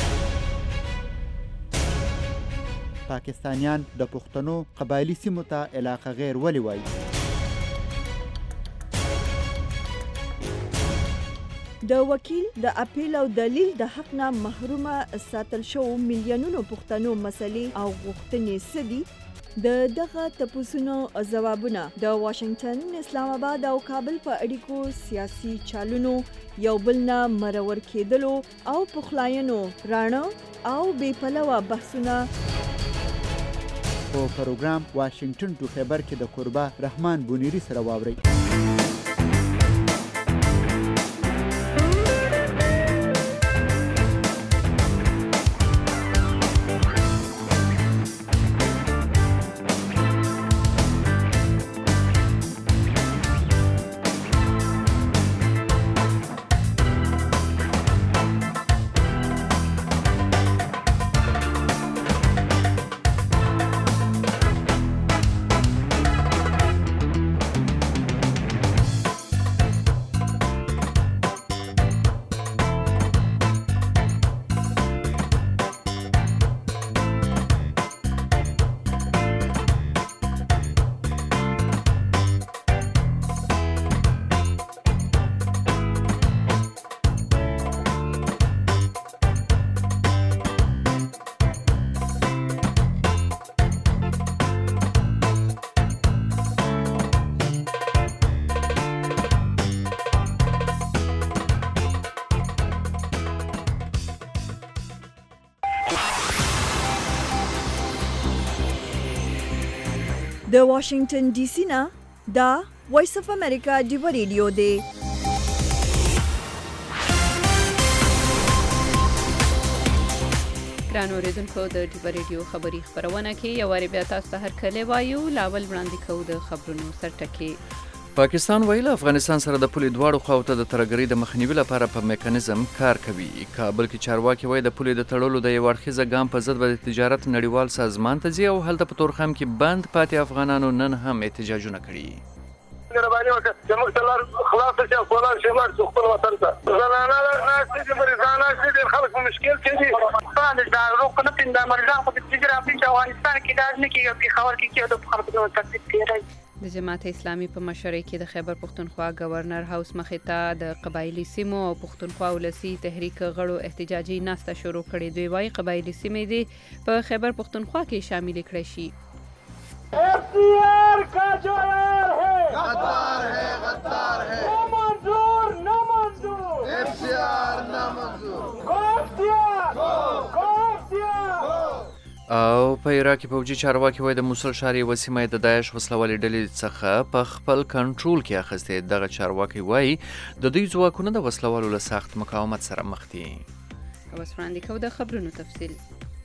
Speaker 16: پاکستانیان د پښتنو قبایلی سیمو ته علاقه غیر ولي وایي؟
Speaker 1: د وکیل د اپیل او دلیل د حق نه محرومه ساتل شو میلیونونو پښتنو مسلې او غوښتنې سدي د دغه تپوسونو ځوابونه د واشنگټن، اسلام آباد او کابل په اړیکو سیاسي چالونو، یو بل نه مرور کېدلو او پخلاینو راڼه او بې پلوه بحثونه
Speaker 16: په پروګرام واشنگټن ټو خیبر کې د قربا رحمان بونیری سره واورئ.
Speaker 1: د واشنگټن ډي سي نه دا وایس اف امریکا ډیو ریډیو دی.
Speaker 2: ګران اوریدونکو د ډیو ریډیو خبري خبرونه کې یو واری بیا تاسو ته هرکلی وایو. لاول وړاندې کوو د خبرونو سرټکي.
Speaker 4: پاکستان ویل افغانستان سره د پولې دواړو خواو ته د ترهګرۍ د مخنیوي لپاره په میکانیزم کار کوي. کابل کې چارواکي وایي د پولې د تړلو د یو اړخیزه ګام په ضد به د تجارت نړیوال سازمان ته ځي او هلته په تورخم کې بند پاتې افغانانو نن هم احتجاجونه کړي.
Speaker 3: مهرباني وکړه زموږ تلار خلاص شي او فلان شي مړ شو خپل وطن ته زنانه ناشې دي مریضان ناشې دي خلک په مشکل کې دي. باندې دا روغ نه پیند مریضان په تجارت په افغانستان کې داس نه کېږي په خبر کې چې د خلکو د تکلیف کېږي.
Speaker 2: د جماعت اسلامي په مشرۍ کې د خیبر پښتونخوا گورنر هاوس مخې ته د قبایلی سیمو او پښتونخوا ولسی تحریک غړو احتجاجي ناسته شروع کړې. دوی وايي قبایلی سیمې دي په خیبر پښتونخوا کې شامل کړي شي.
Speaker 17: FCR का जो यार है गद्दार है ना मंजूर FCR ना
Speaker 4: او په عراق کې پوځي چارواکي وایي د موصل ښار یوه سیمه د داعش وسلوالې ډلې څخه په خپل کنټرول کې اخیستې. دغه چارواکي وایي د دوی ځواکونه د وسلوالو له سخت مقاومت سره مخ دي.
Speaker 2: اوس وړاندې کوو د خبرونو تفصیل.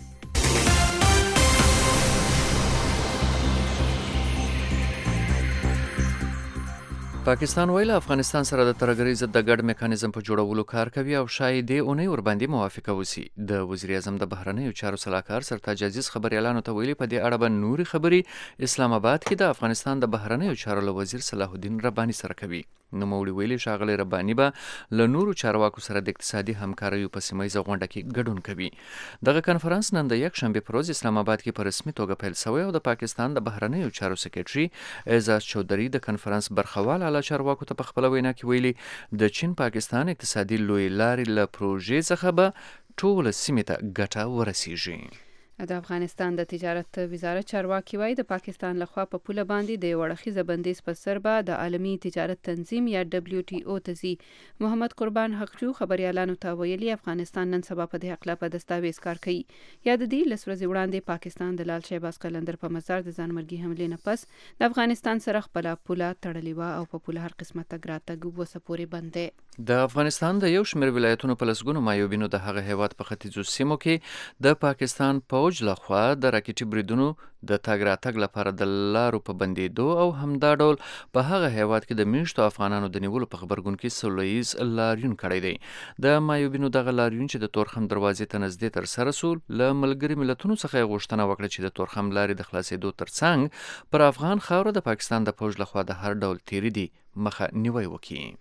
Speaker 4: پاکستان ویل افغانستان سره د ترهګرۍ ضد د ګډ میکانیزم په جوړولو کار کوي او شاید دې اونۍ ورباندې موافقه وسی. د وزیر اعظم د بهرنیو چارو سلاکار سرتاج عزیز خبريالانو ته ویلي په دې اړه به نوري خبري اسلام آباد کې د افغانستان د بهرنیو چارو له وزیر صلاح الدین رباني سره کوي. نوموړي ویلي ښاغلی رباني به له نورو چارواکو سره د اقتصادي همکاریو په سیمه ییزه غونډه کې ګډون کوي. دغه کنفرانس نن د یکشنبې په ورځ اسلام آباد کې په رسمي توګه پیل شوی او د پاکستان د بهرنیو چارو سکرټري اعزاز چودھری د کنفرانس برخوال اعلی چارواکو ته په خپل وینا کې ویلي د چین پاکستان اقتصادي لوی لارې له پروژې څخه به ټول سیمې ته ګټه ورسیږي.
Speaker 2: د افغانستان د تجارت وزارت چارواکي وایي د پاکستان لخوا په پوله باندې د یو اړخیزه بندیز په سر به د عالمي تجارت تنظیم یا WTO ته ځي. محمد قربان حقجو خبريالانو ته ویلي افغانستان نن سبا په دې حق په دستاویز کار کوي. یا د دې لس ورځې وړاندې پاکستان د لال شهباز قلندر په مزار د ځانمرګي حملې نه پس د افغانستان سره خپل پوله تړلې و او په پوله هر قسمه تګ راتګ وسپورې بند دی.
Speaker 4: د افغانستان د یو شمېر ولایتونو په لسګونو مایوبینو د هغه هیواد په ختیځو سیمو کې د پاکستان پوج لخوا د راکټي بریدونو د تګ راتګ لپاره د لارو په بندیدو او همدا ډول په هغه هیواد کې د میشتو افغانانو د نیولو په خبرګون کې سولهییز لاریون کړی دی. د مایوبینو دغه لاریون چې د تورخم دروازې ته نږدې تر سره سو له ملګري ملتونو څخه یې غوښتنه وکړه چې د تورخم لارې د خلاصېدو ترڅنګ پر افغان خاوره د پاکستان د پوج لخوا د هر ډول تیری دی مخه نیوی وکړي.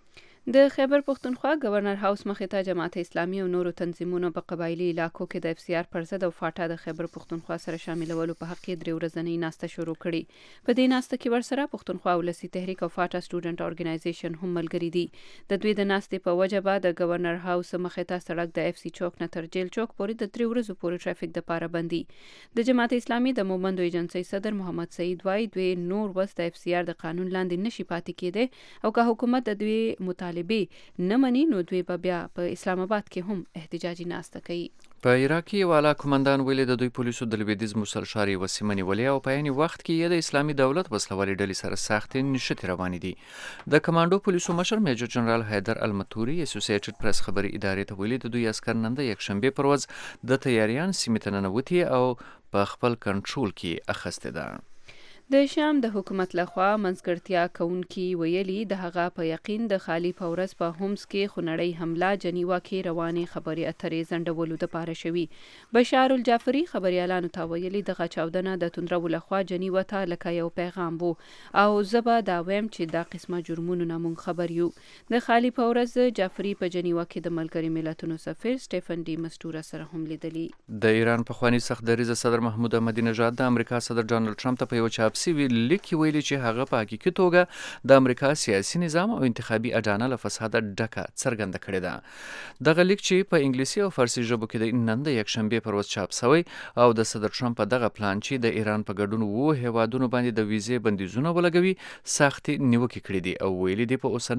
Speaker 2: د خیبر پښتونخوا گورنر هاوس مخې ته جماعت اسلامي او نورو تنظیمونو په قبایلي علاقو کې د FCR پر ضد او فاټا د خیبر پښتونخوا سره شاملولو په حق کې 3 ورځنۍ ناسته شروع کړې. په دې ناسته کې ورسره پښتونخوا ولسي تحریک او فاټا سټوډنټ اورګنایزیشن هم ملګري دي. د دوی د ناستې په وجه به د گورنر هاوس مخې ته سړک د FC چوک نه تر جیل چوک پورې د 3 ورځو پورې ټرافیک د پاره بندي. د جماعت اسلامي د مومندو ایجنسی صدر محمد سعید وای دوی نور وس د FCR د قانون لاندې نشي پاتې کېده او که حکومت د دوی مطالبه نه مني نو دوی به بیا په اسلام آباد کې هم احتجاجي ناسته کوي.
Speaker 4: په عراق کې والا کمانډان ویلي د دوی پولیسو د لویدیځ موسل ښار یوه سیمه نیولې او په عین وخت کې یې د اسلامي دولت وسلوالې ډلې سره سختې نښتې روانې دي. د کمانډو پولیسو مشر میجر جنرال حیدر المتوري اسوسییټډ پریس خبري ادارې ته ویلي د دوی عسکر نن د یکشنبې پر ورځ د تیاریان سیمې ته ننوتي او په خپل کنټرول کې اخیستې ده.
Speaker 2: د شام د حکومت لخوا منځګړتیا کوونکي ویلي د هغه په یقین د خالی په ورځ په هومس کې خونړۍ حمله جنیوا کې روانې خبرې اترې ځنډولو دپاره شوي. بشار الجعفري خبریالانو ته ویلي دغه چاودنه د توندرو لخوا جنیوا ته لکه یو پیغام وو او زه به دا وایم چې دا قسمه جرمونو نه مونږ خبر یو. د خالی په ورځ جعفري په جنیوا کې د ملګري ملتونو سفیر سټیفن ډي مسټوره سره هم لیدلی.
Speaker 4: د ایران پخوانی سخت دریځه صدر محمود احمدي نژاد د امریکا صدر ډانلډ ټرمپ ته په یو چاپ سوي لیک کې ویلي چې هغه په حقیقي توګه د امریکا سیاسي نظام او انتخابي اډانه له فساده ډکه څرګنده کړې ده. دغه لیک چې په انګلیسي او فارسي ژبو کې د نن د یکشنبې پر ورځ چاپ شوی او د صدر ټرمپ په دغه پلان چې د ایران په ګډون 7 هیوادونو باندې د ویزې بندیزونه ولګوي سختې نیوکې کړې دي او ویلي دي په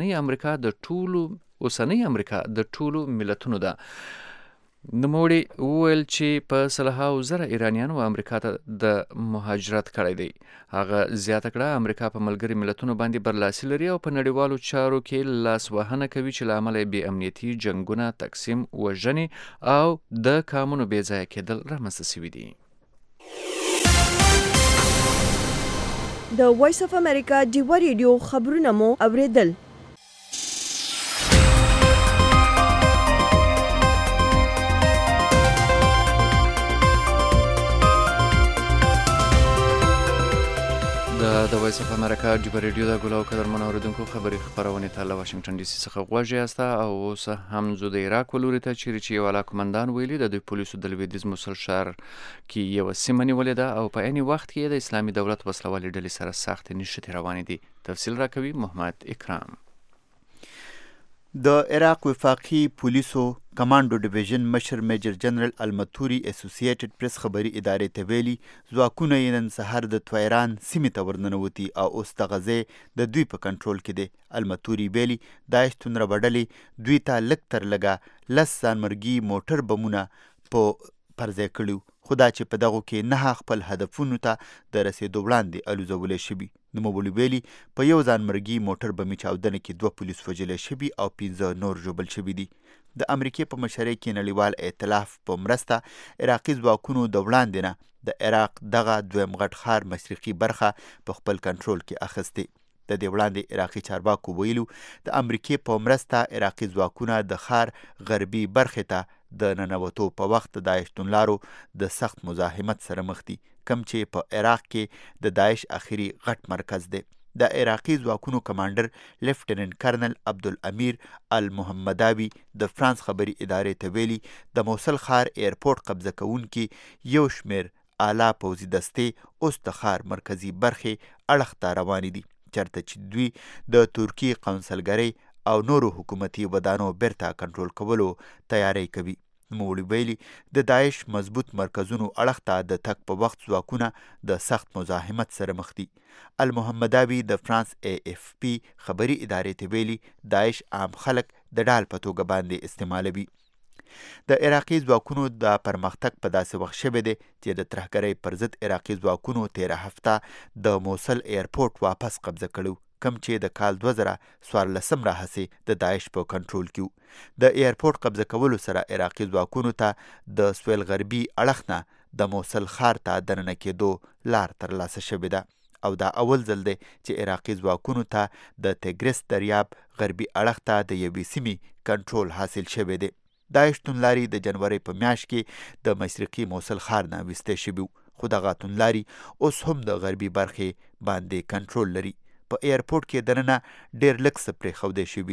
Speaker 4: اوسنۍ امریکا د ټولو ملتونو ده. نوموړي وویل چې په سلهاوو زره ایرانیانو امریکا ته د مهاجرت کړی دی. هغه زیاته کړه امریکا په ملګري ملتونو باندې برلاسي لري او په نړیوالو چارو کې لاسوهنه کوي چې له امله بې امنیتي جنګونه تقسیم وژنې او د کامونو بې ځایه کېدل رامنځته شوي دي.
Speaker 1: د وایس اف امریکا ډیوا ریډیو خبرونه مو اوریدل.
Speaker 4: د وایس اف امریکا ډیوا ریډیو د ګلو قدرمن اوریدونکو خبري خبرونه ته له واشنگټن ډي سي څخه غوږ یاست او اوس هم زه د عراق ولوري ته چیرې چې والا کمانډان ویلي د دوی پولیسو د لویدیځ موسل ښار کې یو سیمه نیولې ده او په عین وخت کې د اسلامي دولت وسلوالې ډلې سره سخت نښتې روانې دي. تفصیل راکوي محمد اکرام.
Speaker 16: د عراق وفاقي پولیسو کمانډو ډیویژن مشر میجر جنرال المتوري اسوسییټډ پریس خبري ادارې ته ویلي ځواکونه یې نن سهار د تویران سیمې ته ورننوتي او اوس دغه ځای د دوی په کنټرول کې دی. المتوري ویلي داعش توندره ډلې دوی ته لږ تر لږه 10 ځانمرګي موټر بمونه په پرځای کړي خو دا چې په دغو کې 9 خپل هدفونو ته د رسېدو وړاندې الوزولی شوي. نوموړي ویلي په یو ځانمرګي موټر بمي چاودنه کې 2 پولیس وژلی شوي او 15 نور ژوبل شوي دي. د امریکې په مشرۍ کې نړیوال ائتلاف په مرسته عراقي ځواکونو د وړاندې نه د عراق دغه دویم غټ ښار مشرقي برخه په خپل کنټرول کې اخیستې. د دې وړاندې عراقي چارواکو ویلو د امریکې په مرسته عراقي ځواکونه د ښار غربي برخې ته د ننوتو په وخت د داعش توندلارو د سخت مزاحمت سره مخ دي کوم چې په عراق کې د داعش اخري غټ مرکز دی. د عراقي ځواکونو کمانډر لیفټیننټ کرنل عبدالامیر المحمداوي د فرانس خبري ادارې ته ویلي د موصل ښار ایرپورټ قبضه کوونکي یو شمېر اعلی پوځي دستې اوس د ښار مرکزي برخې اړخ ته روانې دي چېرته چې دوی د ترکي قونسلګرۍ او نورو حکومتي ودانو بیرته کنټرول کولو تیاری کوي. نوموړي ویلي د داعش مضبوط مرکزونو اړخ ته د تګ په وخت ځواکونه د سخت مزاحمت سره مخ دي. المحمداوي د فرانس AFP خبري ادارې ته ویلي داعش عام خلک د ډال په توګه باندې استعمالوي. د عراقي ځواکونو د پرمختګ په داسې وخت شوی دی چې د ترهګرۍ پر ضد عراقي ځواکونو 13 هفته د موصل ایرپورټ واپس قبضه کړو کم چې د کال 2014 راهیسې د داعش په کنټرول کې و. د ایرپورټ قبضه کولو سره عراقي ځواکونو ته د سویل غربي اړخ نه د موصل ښار ته دننه کېدو لار ترلاسه شوې ده او دا اول ځل دی چې عراقي ځواکونو ته د تیګریس دریاب غربي اړخ ته د یوې سیمې کنټرول حاصل شوی دی. داعش توندلاري د جنوري په میاشت کې د مشرقي موصل ښار نه ویستی شوي خو دغه توندلاري اوس هم د غربي برخې باندې کنټرول لري. په ایرپورټ کې دننه ډېر لږ څه پرېښودی شوي دي.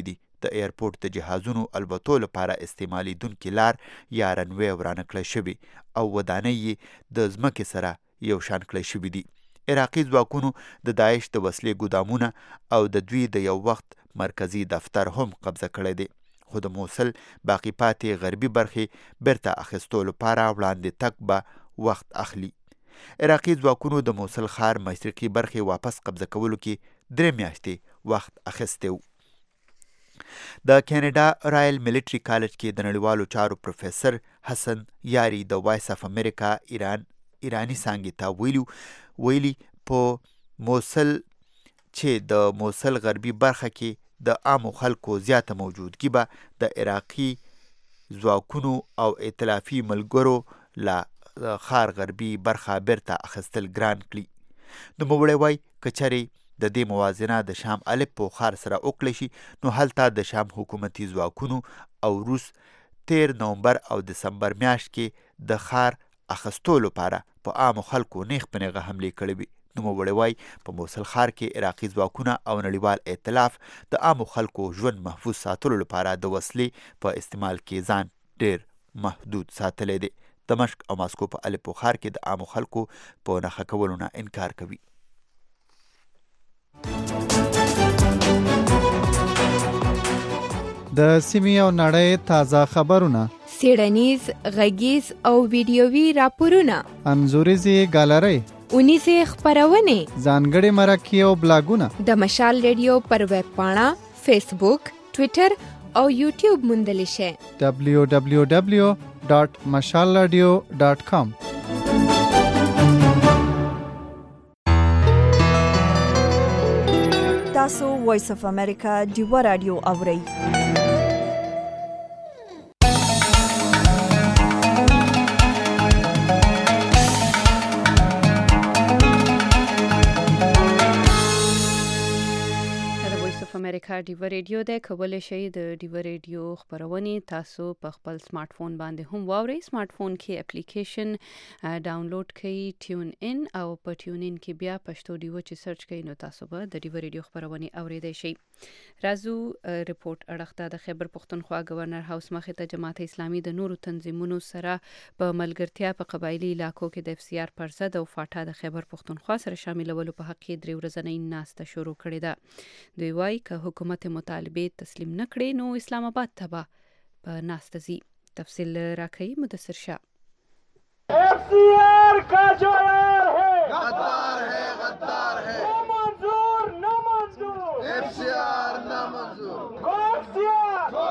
Speaker 16: د ایرپورټ د جهازونو البتو لپاره استعمالیدونکې لار یا رنوی ورانه کړی شوې او ودانۍ یې د ځمکې سره یو شان کړی شوي دي. عراقي ځواکونو د داعش د وسلې ګودامونه او د دوی د یو وخت مرکزی دفتر هم قبضه کړی دی، خو د موصل باقي پاتې غربي برخې بیرته اخیستو لپاره وړاندې تګ به وخت اخلي. عراقي ځواکونو د موصل ښار مشرقي برخې واپس قبضه کولو کې 3 میاشتې وخت اخیستی و. د کینیډا رایل ملټري کالج کې د نړیوالو چارو پروفیسر حسن یاری د وایس اف امریکا ایرانی څانګې ته ویلي په موصل چې د موصل غربي برخه کې د عامو خلکو زیاته موجودګي به د عراقي ځواکونو او ائتلافي ملګرو له ښار غربي برخه بیرته اخیستل ګران کړي. نوموړی وایي که چېرې د دې موازنه د شام الپو ښار سره وکړی شي نو هلته د شام حکومتي ځواکونو او روس 13 نومبر او دسمبر میاشت کې د ښار اخیستو لپاره په عامو خلکو نیغ په نیغه حملې کړې وي. نوموړی وایي په موصل ښار کې عراقي ځواکونه او نړیوال ائتلاف د عامو خلکو ژوند محفوظ ساتلو لپاره د وسلې په استعمال کې ځان ډېر محدود ساتلی دی. دمشق او ماسکو په الپو ښار کې د عامو خلکو په نښه کولو نه انکار کوي.
Speaker 18: د سیمې او نړۍ تازه خبرونه،
Speaker 19: څېړنیز، غږیز او ویډیوي راپورونه،
Speaker 18: انځوریزې ګالرۍ،
Speaker 19: اونیزې خپرونې،
Speaker 18: ځانګړې مرکې او بلاګونه
Speaker 19: د مشال ریډیو پر ویب پاڼه، فیسبوک، ټویټر او یوټیوب موندلی شئ.
Speaker 18: www.mashalradio.com.
Speaker 1: تاسو وایس اف امریکا ډیوا رادیو اورئ.
Speaker 2: امریکا ډیوا ریډیو د کولی شي د ډیوا ریډیو خبرونه تاسو په خپل سمارټ فون باندې هم واورئ. سمارټ فون کې اپلیکیشن ډاونلوډ کړئ، ټیون ان، او په ټیون ان کې بیا پښتو ډیوا چې سرچ کړئ نو تاسو به د ډیوا ریډیو خبرونه اوریدئ شئ. رازو ریپورت اړخته د خیبر پختونخوا گورنر هاوس مخې ته جماعت اسلامي د نورو تنظیمونو سره په ملګرتیا په قبایلی علاقو کې د اف سی آر پر ضد او فاټا د خیبر پختونخوا سره شاملولو په حق کې 3 ورځنۍ ناسته شروع کړې ده. دوی وایي که حکومت مطالبه تسلیم نکړي نو اسلام آباد ته به په ناسته ځي. تفصیل راکوي مدثر شاه.
Speaker 17: FCR کا جو یار ہے غدار ہے، غدار ہے، نہ منظور نہ منظور، FCR نہ منظور، گو FCR، گو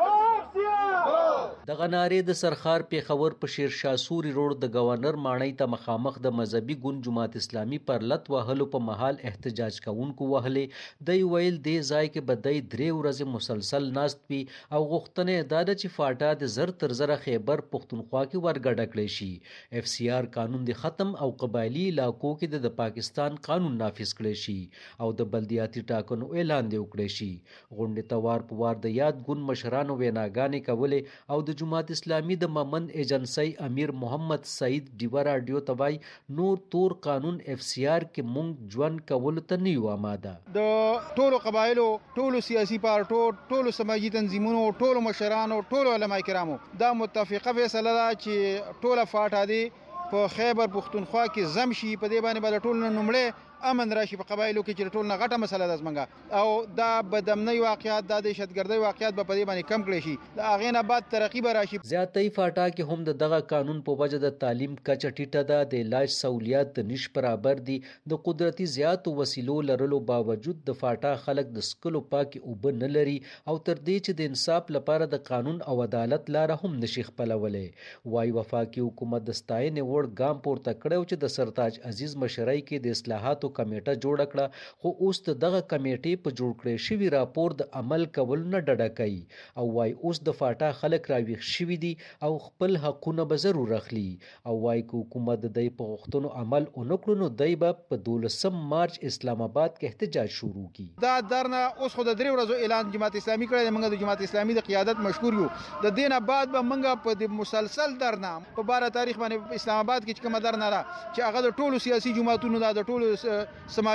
Speaker 17: FCR.
Speaker 5: دغه نارې د سرخار پیښور په شیرشاه سوري روډ د گورنر ماڼۍ ته مخامخ د مذهبي ګوند جماعت اسلامي پر لت وهلو په محل احتجاج کوونکو وهلې. دی ویل دې ځای کې به دی 3 ورځې مسلسل ناست وي او غوښتنه یې دا ده چې فاټا د زر تر زره خیبر پختونخوا کې ورګډه کړی شي. اف سی آر قانون د ختم او قبایلی علاقو کې د پاکستان قانون نافذ کړی شي او د بلدیاتي ټاکنو اعلان دی وکړی شي. غونډې ته وار په وار د یاد ګوند مشرانو ویناګانې کولې او د جماعت اسلامي د ممند ایجنسی امیر محمد سعید ډیوا راډیو ته وایي نور تور قانون اف سی آر کې مونږ ژوند کولو ته نه یو آماده.
Speaker 6: د ټولو قبایلو، ټولو سیاسي پارټو، ټولو سماجي تنظیمونو، ټولو مشرانو، ټولو علما کرامو دا متفقه فیصله ده چې ټوله فاټا دی په خیبر پختونخوا کې زم شي. په دې باندې به ټول نومړی امن راشي په قبایلو کې چې ټول نه غټه مسله ده زمونږ، او دا بدامنۍ واقعیات، دا دهشتګردۍ واقعیات به په دې باندې کم کړی شي. د هغې نه بعد ترقي به راشي.
Speaker 5: زیاتۍ فاټا کې هم د دغه قانون په وجه د تعلیم کچه ټیټه ده، د علاج سہولیات نش برابر دي. د قدرتي زیاتو وسیلو لرلو باوجود د فاټا خلک د سکلو پاکې اوبه نه لري او تر دې چې د انصاف لپاره د قانون او عدالت لاره هم نشي خپلولی. وايي وفاقي حکومت د ستاینې وړ ګام پورته کړی چې د سرتاج عزیز مشرۍ کې د اصلاحاتو کمیټه جوړه کړه، خو اوس د دغه کمیټې په جوړ کړی شوي راپور د عمل کولو نه ډډه کوي او وايي اوس د فاټا خلک راویښ شوي دي او خپل حقونه به ضرور اخلي. او وايي که حکومت د دی په غوښتنو عمل ونه کړو نو دی به په 12 مارچ اسلام آباد کې احتجاج شروع کړي.
Speaker 6: دا درنه اوس خو د 3 ورځو اعلان جماعت اسلامي کړی دی. موږ د جماعت اسلامي د قیادت مشکور یو. د دې نه بعد به موږ په مسلسل درنه په 12 تاریخ باندې اسلام آباد کې کومه درنه ده چې هغه د ټولو سیاسي جماعتونو د ټولو سماجي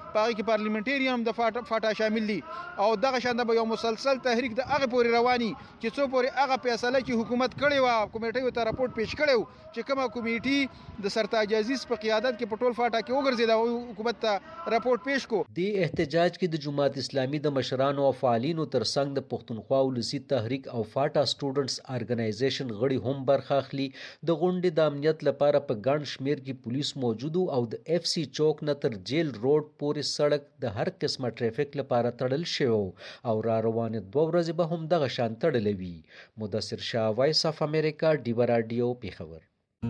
Speaker 6: پاره کې پارلیمنټریان هم د فاټا شامل دي او دغه شان د یو مسلسل تحریک د هغه پورې رواني چې څو پورې هغه فیصله چې حکومت کړی و کمیټې ته راپورټ پیش کړو چې کومه کمیټي د سرتاج عزیز په قیادت کې پټول فاټا کې وګرځید او حکومت ته راپورټ پیش کو.
Speaker 5: د احتجاج کې د جماعت اسلامي د مشرانو او فعالینو ترڅنګ د پښتونخوا ولسی تحریک او فاټا سټوډنټس ارګنایزیشن غړي هم برخه اخلي. د غونډې د امنیت لپاره په ګڼ شمیر کې پولیس موجود او د اف سی چوک نه تر جیل روډ پورې سړک د هر قسمه ټریفیک لپاره تړل شوی او را روانې 2 ورځې به هم دغه شان تړلې وي. مدثر شاه، وایس اف امریکا، ډیوا رادیو، پیښور.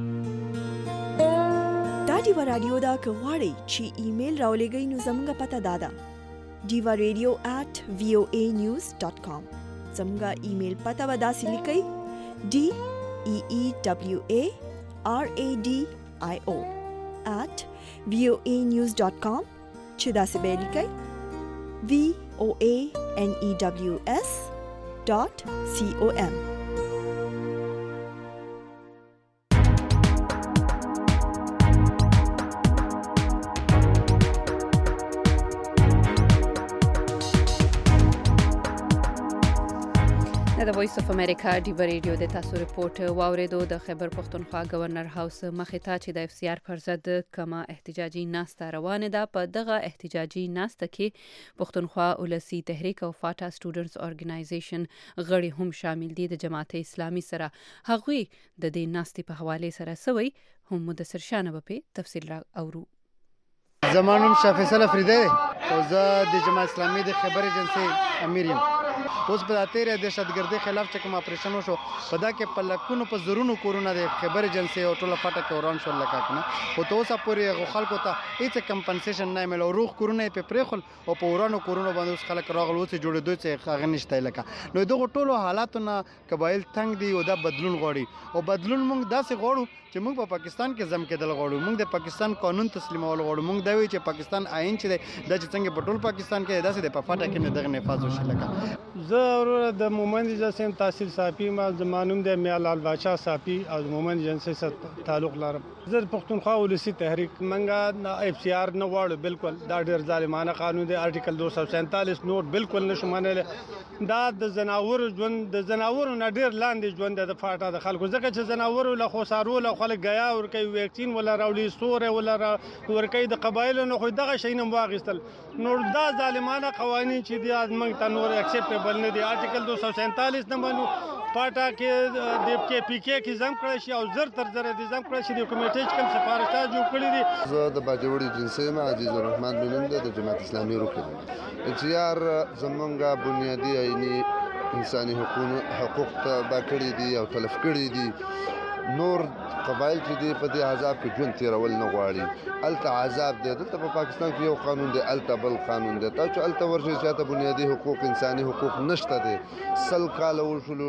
Speaker 1: دا ډیوا رادیو دا که غواړئ چې ایمیل راولېږئ نو زموږ پته دا ده diva.radio@voanews.com. زموږ ایمیل پته به داسې لیکئ DEEWARADIO@voanews.com چې داسې به لیکئ VOANEWS.com.
Speaker 2: د وایس اف امریکا ډیوا ریډیو د تاسو ریپورت واوریدو. د خیبر پښتونخوا گورنر هاوس مخې ته چې د اف سی آر پر ضد کما احتجاجي ناسته روانه ده، په دغه احتجاجي ناسته کې پښتونخوا ولسی تحریک او فاټا سټوډنټس ارګنایزیشن غړي هم شامل دي. د جماعت اسلامي سره هغوی د دې ناستې په حواله سره سوي هم مدثر شانه په تفصیل را اورو.
Speaker 20: زمانم شاه فیصل افریدی او زه د جماعت اسلامي د خیبر ایجنسی امیر یم. اوس په داتره د دهشتګردۍ خلاف چې کوم اپریشن وشو په دا کې په لکونو په زرونو کورونه د خیبر ایجنسی او ټوله فاټا کې وران شول لکه کنه او ته اوسه پورې خلکو ته هیڅ کمپنسیشن نه ملو. روغ کورونه په پرېخل او په ورانو کورونو باندې اوس خلک راغلو چې جوړېدو چې هغه نشته لکه نو دغه ټولو حالاتونه قبایل تنگ دي او دا بدلون غواړي او بدلون موږ داسې غواړو چې موږ په پاکستان کې ځم کېدل غواړو. موږ د پاکستان قانون تسلیمول غواړو. موږ دا وی چې پاکستان آئین چې د څنګه په ټول پاکستان کې داسې د پفاټا کې نه دغه نفاذ وشي لکه.
Speaker 21: زه ورور د مومند جنسي تحصیل صافي ما زمانوم د میال بادشاہ صافي او مومند جنسي سره تعلق لرم. زه پښتونخوا ولسی تحریک منګه اف سی آر نه واړو. بالکل دا ډېر ظالمانه قانون دی. آرټیکل 247 نوٹ بالکل نشو منل. دا د زناور ژوند د زناورو نه ډېر لاندې ژوند د فاټا د خلکو ځکه چې زناورو له خوسارو له خلک غیا ورکوي ویکسین ولا راوړي سوره ولا ورکوي د قبایلو نه خو دغه شي نه واغستل. نو دا ظالمانه قوانين چې د موږ ته نور اکسپټیبل نه دي. آرټیکل 247 نه منو. پاټا کې د پی کې زم کړی شي او زر تر زر دي زم کړی شي د کمیټې کوم سفارشات جوړ کړی دي.
Speaker 22: زه د باجوړي جنسي ما عزیز الرحمن بنم د جماعت اسلامي رکن اختیار زمونږه بنیادی عیني انساني حقوق ته باکړی دي او تلف کړی دي. نور قبایل چې دی په دې عذاب کې ژوند تیرول نه غواړي. الته عذاب دی. دلته په پاکستان کې یو قانون دی، الته بل قانون دی. تاسو الته ورشئ چې ته بنیادی حقوق انساني حقوق نشته دي. 100 کال وشلو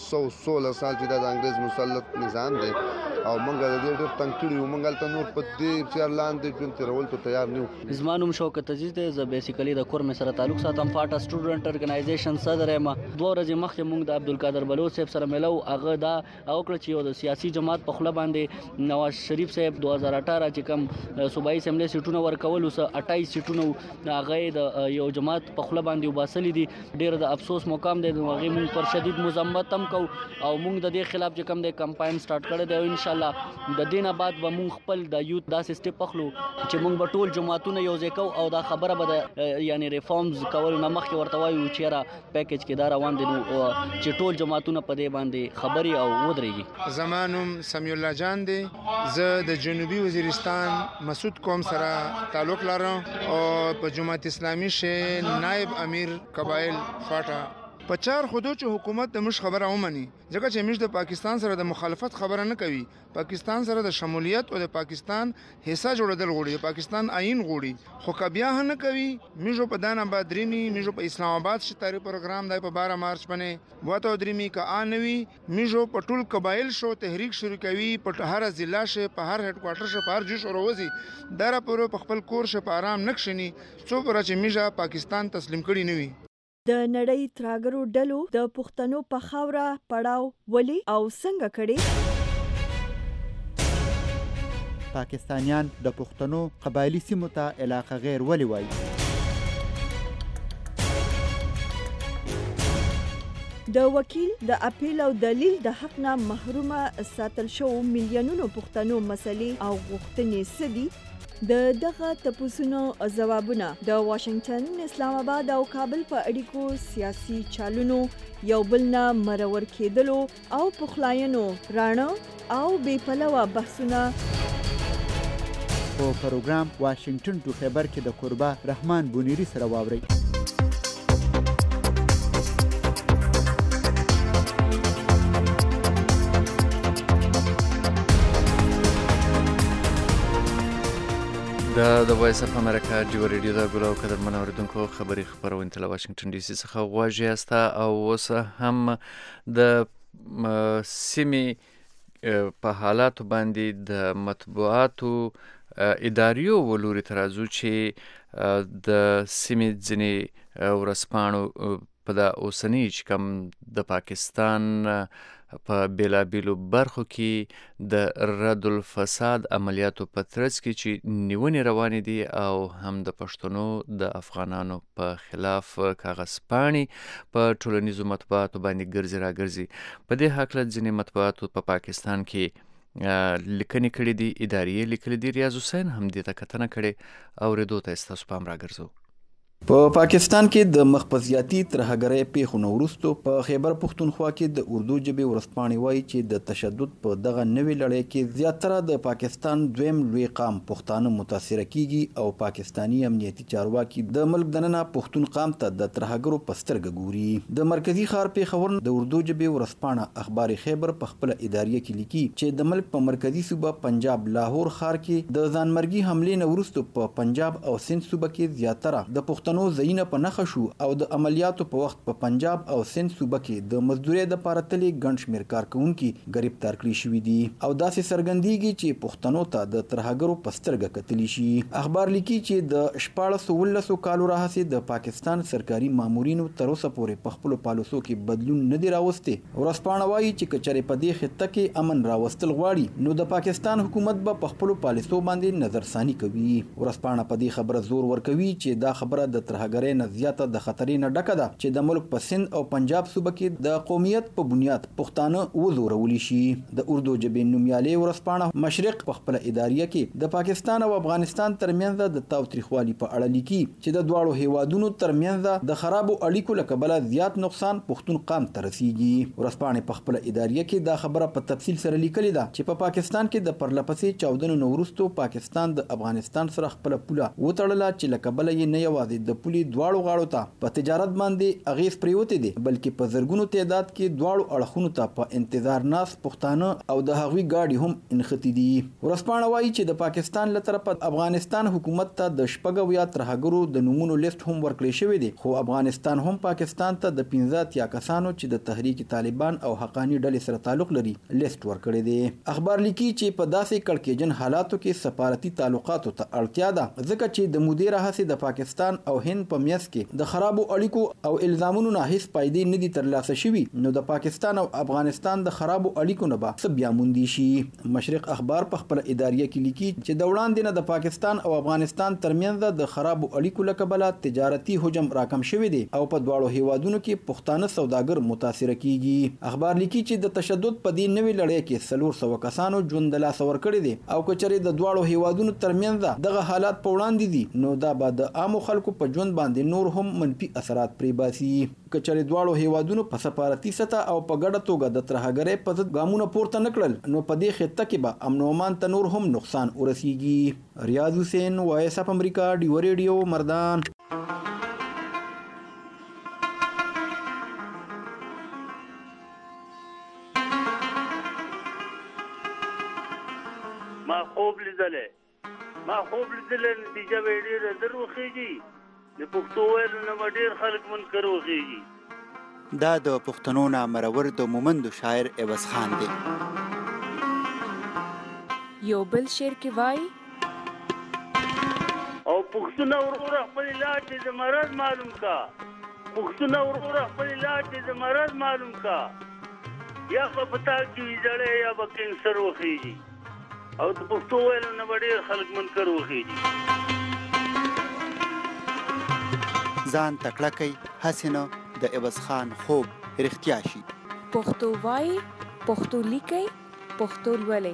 Speaker 22: 116 سال چې د انګريز مسلط نظام دی او موږ د دې ډېر تنګ کړي او موږ الته نور په دې چې لاندې ژوند تیرول ته تیار نه یو.
Speaker 23: زمانوم شوکت عزیز دی. زه بیسیکلی د کور مې سره تعلق ساتم. فاټا سټوډنټ ارګنایزیشن صدر یم. 2 ورځې مخکې موږ د عبدالقادر بلوچ صاحب سره ملو. هغه دا اوکړه چې یو د سیاسي جماعت په خله باندې نواز شریف صاحب 2018 چې کوم صوبایي اسمبلی سیټونه ورکول وس 28 سیټونه هغه د یو جماعت په خله باندې وباسل دي. ډېر د افسوس مقام دی. هغه موږ پر شدید مذمت هم کو او موږ د دې خلاف چې کوم د کمپاین سٹارټ کړی دی. ان شاء الله د دینه بعد به موږ خپل د یوت داسې سټیپ اخلو چې موږ به ټول جماعتونه یو ځای کوو او دا خبره به یعنی ریفارمز کول نه مخکې ورته وایو چې را پیکیج کې دا روان دي چې ټول جماعتونه په دې باندې خبري او ودرېږي.
Speaker 24: زمانوم سمیع الله جان دی. زه د جنوبي وزیرستان مسعود قوم سره تعلق لرم او په جماعت اسلامي شه نائب امیر قبایل فاټا په چار خودو چې حکومت د مش خبره ومني ځکه چې مش د پاکستان سره د مخالفت خبره نه کوي. پاکستان سره د شمولیت او د پاکستان حصہ جوړېدل غوړي. پاکستان آئین غوړي خو کبیا نه کوي. میجو په دانا بادرمی میجو په اسلام آباد شتاري پروګرام دی په 12 مارچ باندې وته درمی کا انوي میجو په ټول قبایل شو تحریک شروع کوي. په هر ضلع شه په هر هډ کوارټر شه په هر جوش اوروزي دره پر خپل کور شه په آرام نکښني څو پر چې میجا پاکستان تسلیم کړي نه وي.
Speaker 1: د نړۍ تراګرو ډلو د پښتنو په خاوره پړاو ولې او څنګه کړي
Speaker 16: پاکستانیان د پښتنو قبایلي سیمو ته علاقه غیر ولې وایي؟
Speaker 1: د وکیل د اپیل او دلیل د حق نه محرومه ساتل شو میلیونونو پښتنو مسلې او غوښتنې سدي د دغه تپوسونو ځوابونه د واشنگټن، اسلام آباد او کابل په اړیکو سیاسي چالونو یو بل نه مرور کېدلو او پخلاینو راڼه او بې پلوه بحثونه
Speaker 16: په پروګرام واشنگټن ټو خیبر کې د قربا رحمان بونیری سره واورئ.
Speaker 4: د وایس اف امریکا ډیو ریډیو د ګلو قدرمن اوریدونکو خبري خبرونه تل واشنگټن ډي سي څخه غواړي استا او اوس هم د سیمې په حالات باندې د مطبوعاتو اداریو ولوري ترازو چې د سیمې ځنې ورسپانو په د اوسنی چې کوم د پاکستان په بیلابیلو برخو کې د رد الفساد عملیاتو په ترڅ کې چې نیونې روانې دي او هم د پښتنو د افغانانو په خلاف کاغذ پاڼې په ټولنیزو مطبوعاتو باندې ګرځي راګرځي. په دې هکله ځینې مطبوعاتو په پاکستان کې لیکنې کړې دي، ادارې لیکلي دي. ریاض حسین هم دې ته کتنه کړې، اورېدو ته ستاسو پام راګرځو.
Speaker 7: په پاکستان کې د مخبزیاتي ترهګرۍ پیښو نه وروسته په خیبر پښتونخوا کې د اردو ژبې ورځپاڼې وایي چې د تشدد په دغه نوې لړۍ کې زیاتره د پاکستان دویم لوی قام پښتانه متاثره کیږي او پاکستانی امنیتي چارواکي د ملک دننه پښتون قام ته د ترهګرو په سترګه ګوري. د مرکزی ښار پیښور د اردو ژبې ورځپاڼه اخبار خیبر په خپل اداریه کې لیکي چې د ملک په مرکزی صوبه پنجاب لاهور ښار کې د ځانمرګي حملې نه وروسته په پنجاب او سند صوبه کې زیاتره د پښتنو ځایونه په نښه شو او د عملیاتو په وخت په پنجاب او سند صوبه کې د مزدورۍ دپاره تللي ګڼ شمېر کارکوونکي ګرفتار کړي شوي دي او داسې څرګندېږي چې پښتنو ته د ترهګرو په سترګه کتلی شي. اخبار لیکي چې د 1419 کالو راهیسې د پاکستان سرکاري مامورینو تر اوسه پورې په خپلو پالیسو کې بدلون نه دی راوستی. ورځپاڼه وایي چې که چېرې په دې خطه کې امن راوستل غواړي نو د پاکستان حکومت به په خپلو پالیسو باندې نظرثاني کوي. ورځپاڼه په دې خبره زور ورکوي چې دا خبره د ترهګرۍ نه زیاته د خطرې نه ډکه ده چې د ملک په سند او پنجاب صوبه کې د قومیت په بنیاد پښتانه وزورولی شي. د اردو ژبې نومیالۍ ورځپاڼه مشرق په خپله اداریه کې د پاکستان او افغانستان ترمنځ د تاوتریخوالي په اړه لیکي چې د دواړو هیوادونو ترمنځ د خرابو اړیکو له کبله زیات نقصان پښتون قام ته رسیږي. ورځپاڼې په خپله اداریه کې دا خبره په تفصیل سره لیکلې ده چې په پاکستان کې د پرلپسې چاودنو نه وروسته پاکستان د افغانستان سره خپله پوله وتړله چې له کبله یې نه یوازې د پولې دواړو غاړو ته په تجارت باندې اغیز پریوتې دي بلکې په زرګونو تعداد کې دواړو اړخونو ته په انتظار ناست پښتانه او د هغوی ګاډي هم انښتي دي. ورځپاڼه وایي چې د پاکستان له طرفه افغانستان حکومت ته د 6 ترهګرو د نومونو لیست هم ورکړی شوی دی خو افغانستان هم پاکستان ته د 15 کسانو چې د تحریک طالبان او حقانی ډلې سره تعلق لري لیست ورکړی دی. اخبار لیکي چې په داسې کړکېجن حالاتو کې سفارتي تعلقاتو ته اړتیا ده ځکه چې د مودې راهیسې د پاکستان او هند په میانځ کې د خرابو اړیکو او الزامونو نه هیڅ فائدې نه دي ترلاسه شوي نو د پاکستان او افغانستان د خرابو اړیکو نه به څه بیا موندي شي. مشرق اخبار په خپل اداریه کې لیکي چې د وړاندې نه د پاکستان او افغانستان ترمنځ د خرابو اړیکو له کبله تجارتي حجم راکم شوی دی او په دواړو هیوادونو کې پښتانه سوداګر متاثره کیږي. اخبار لیکي چې د تشدد په دې نوې لړۍ کې 400 کسانو ژوند د لاسه ورکړی دی او که چېرې د دواړو هیوادونو ترمنځ دغه حالات په وړاندې دي نو دا به د عامو خلکو په ژوند باندې نور هم منفي اثرات پرې باسي. که چېرې دواړو هیوادونو په سفارتي سطح او په ګډه توګه د ترهګرۍ په ضد ګامونه پورته نه کړل نو په دې خطه کې به امن او امان ته نور هم نقصان ورسیږي. ریاض حسین، وایس اف امریکا، ډیو ریډیو، مردان.
Speaker 8: ما خوب لیدلې نتیجه به ډېره در وخېږي د پښتو ویلو نه به ډېر خلک منکر وخېږي.
Speaker 16: دا د پښتنو نه مرور د مومندو شاعر عوض خان دی.
Speaker 19: یو بل شعر کې وایي
Speaker 8: او پښتونه وروره خپل علاج دې د مرض معلوم کا یا به پتا کې ویجړې یا به کینسر وخېږي. او د پښتو ویلو نه به ډېر خلک منکر وخېږي.
Speaker 16: ځان تکړه کوي هسې نه د عوض خان خوب رښتیا شي.
Speaker 19: پښتو وایي، پښتو لیکئ، پښتو لولئ.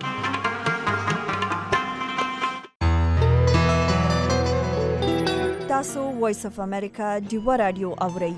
Speaker 1: تاسو وایس اف امریکا ډیوه رادیو اورئ.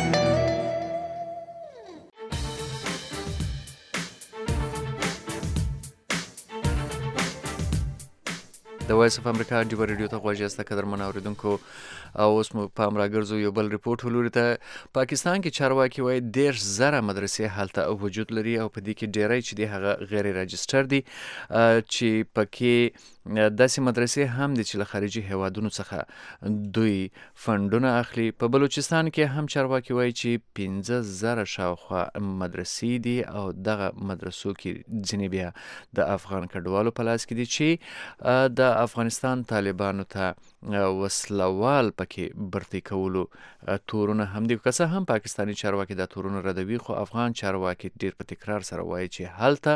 Speaker 4: د وایس اف امریکا ډیوه رادیو ته غوږ یاست قدرمن اوریدونکو. او اوس مو پام راګرځو یو بل ریپورټ ولوري ته. پاکستان کې چارواکي وایي 10,000 مدرسې هلته وجود لري او په دې کې ډیری چې دی هغه غیر رجسټر دي، چې پکې داسې مدرسې هم دي چې له خارجي هیوادونو څخه دوی فنډونه اخلي. په بلوچستان کې هم چارواکي وایي چې 15,000 شاوخوا مدرسې دي او دغه مدرسو کې ځینې بیا د افغان کډوالو په لاس کې دي چې د افغانستان طالبانو ته وسلوال پکې برتی کولو تورونه هم دي. که څه هم پاکستانی چارواکي دا تورونه ردوي، خو افغان چارواکي ډیر په تکرار سره وایي چې هلته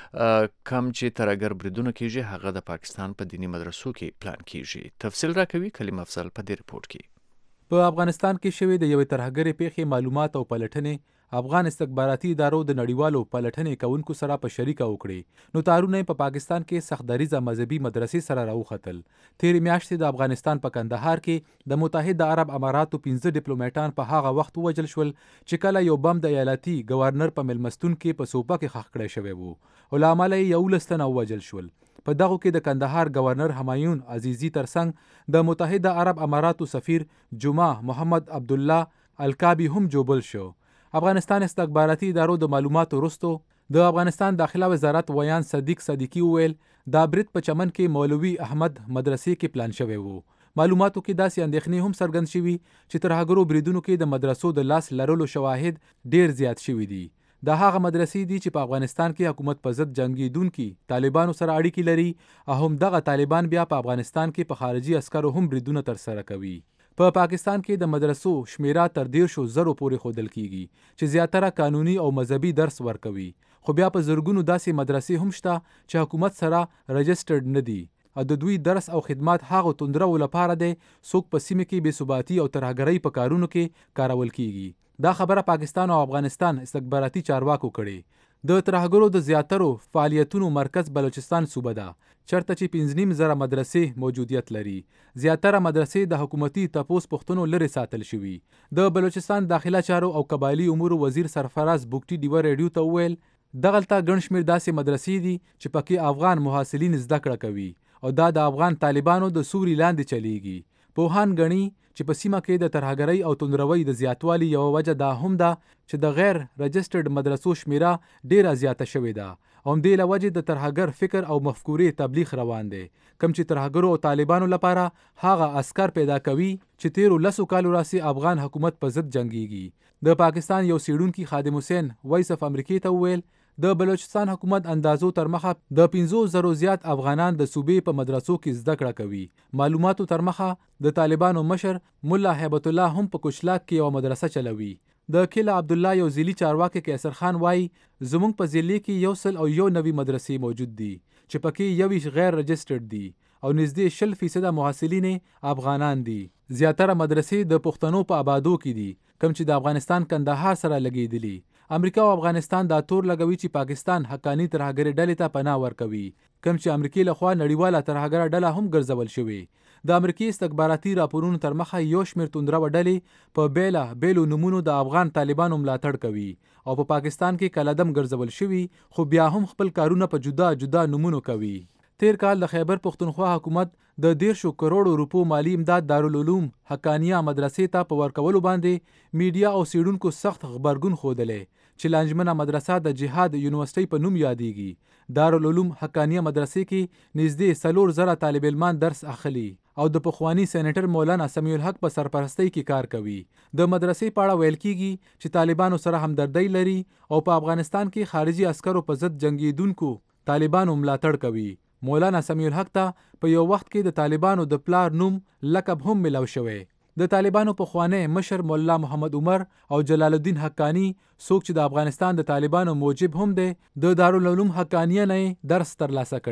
Speaker 4: کم چې ترهګر بریدونه کیږي هغه د پاکستان په دینی مدرسو کې پلان کیږي. تفصیل راکوي کلیم افضل په دې ریپورت کې.
Speaker 9: په افغانستان کې شوې د یوې ترهګرې پیښې معلومات او پلټنې افغان استخباراتي ادارو د نړیوالو پلټنې کوونکو سره په شریکه وکړي. نو تارونه په پاکستان کې سختدریزه مذهبي مدرسې سره راوختل. تیرې میاشتې د افغانستان په کندهار کې د متحده عرب اماراتو 15 ډیپلوماټان په هغه وخت ووژل شول چې کله یو بم د ایالتي گورنر په ملمستون کې په سوپا کې ښخ کړی شوی وو او له امله یې 11 تنه ووژل شول. په دغو کې د کندهار گورنر همایون عزیزي ترڅنګ د متحده عرب اماراتو سفیر جمعه محمد عبدالله الکابي هم جوبل شو. افغانستان استخباراتي ادارو د معلوماتو وروسته د افغانستان داخله وزارت ویان صدیق صدیقي وویل دا برید په چمن کې مولوي احمد مدرسې کې پلان شوی وو. معلوماتو کې داسې اندېښنې هم څرګند شوي چې ترهګرو بریدونو کې د مدرسو د لاس لرلو شواهد ډیر زیات شوي دي. دا هغه مدرسې دي چې په افغانستان کې حکومت په ضد جنگیدونکي طالبانو سره اړیکې لري او هم دغه طالبان بیا په افغانستان کې په خارجي عسکرو هم بریدونه ترسره کوي. په پاکستان کې د مدرسو شمیره تر 10,000 پورې ښودل کیږي چې زیاتره قانوني او مذهبي درس ورکوي، خو بیا په زرګونو داسې مدرسې هم شته چې حکومت سره رجسټرډ نه دي او د دوی درس او خدمات هغه توندرو لپاره دی څوک په سیمه کې بې ثباتي او ترهګرۍ په کارونو کې کارول کیږي. دا خبره پاکستان او افغانستان استخباراتي چارواکو کړي. د ترهګرو د زیاترو فعالیتونو مرکز بلوچستان صوبه ده چرته چې 15,000 مدرسې موجودیت لري. زیاتره مدرسې د حکومتي تپوس پښتنو لري ساتل شوي. د بلوچستان داخله چارو او قبایلی امور وزیر سرفراز بوکټي ډیوه ریډیو ته وویل دغلته ګڼ شمېر داسې مدرسې دي چې پکې افغان محصلین زده کړه کوي او دا د افغان طالبانو د سوري لاندې چلیږي. پوهان ګڼي چې په سیمه کې د ترهګرۍ او توندروۍ د زیاتوالي یوه وجه دا هم ده چې د غیر رجسټرډ مدرسو شمیره ډیره زیاته شوې ده او همدې له وجې د ترهګر فکر او مفکورې تبلیغ روان دی، کم چې ترهګرو او طالبانو لپاره هغه عسکر پیدا کوي چې تیرو 10 کالو راسي افغان حکومت په ضد جنگيږي. د پاکستان یو سیډونکي خادم حسین وایس اف امریکا ته وویل د بلوچستان حکومت اندازو تر مخه د 15,000 زیات افغانان د صوبې په مدرسو کې زده کړه کوي. معلوماتو تر مخه د طالبانو مشر مولا هیبت الله هم په کوچلاک کې یو مدرسه چلوي. د کله عبدالله یو ځیلی چارواکي کیسر خان وایي زموږ په ضلع کې 191 مدرسې موجود دي چې پکې 21 غیر رجسټرډ دي او نږدې 20% محصلین افغانان دي. زیاتره مدرسې د پښتنو په آبادو کې دي کوم چې د افغانستان کندهار سره لګیدلي. امریکا او افغانستان دا تور لګوي چې پاکستان حقانی ترهګرۍ ډلې ته پناه ورکوي، کوم چې امریکای لخوا نړیواله ترهګره ډله هم ګرځول شوې. د امریکای استخباراتي راپورونو تر مخه یو شمېر توندرو ډلې په بیلو نمونو د افغان طالبانو ملاتړ کوي او په پاکستان کې کلدم ګرځول شوي، خو بیا هم خپل کارونه په جدا جدا نمونو کوي. تیر کال د خیبر پښتونخوا حکومت د 1.5 کروڑو روپو مالی امداد دارالعلوم حقانیه مدرسې ته په ورکولو باندې میډیا او سیډونکو سخت خبرګون ښودلی چې لانجمنه مدرسه د جهاد یونیورسيټي په نوم یادېږي. دارالعلوم حقانیه مدرسې کې نږدې 4,000 طالب علمان درس اخلي او د پخوانی سېنیټر مولانا سمیع الحق په سرپرستۍ کې کار کوي. د مدرسې په اړه ویل کیږي چې طالبانو سره همدردۍ لري او په افغانستان کې خارجي عسکرو په ضد جنگیدونکو طالبانو ملاتړ کوي. مولانا سمیع الحق ته په یو وخت کې د طالبانو د پلار نوم لقب هم ملو شوی. د طالبانو پخوانی مشر مولا محمد عمر او جلال الدین حقانی څوک چې د افغانستان د طالبانو موجب هم دی د دارالعلوم حقانیه نه درس ترلاسه کړي.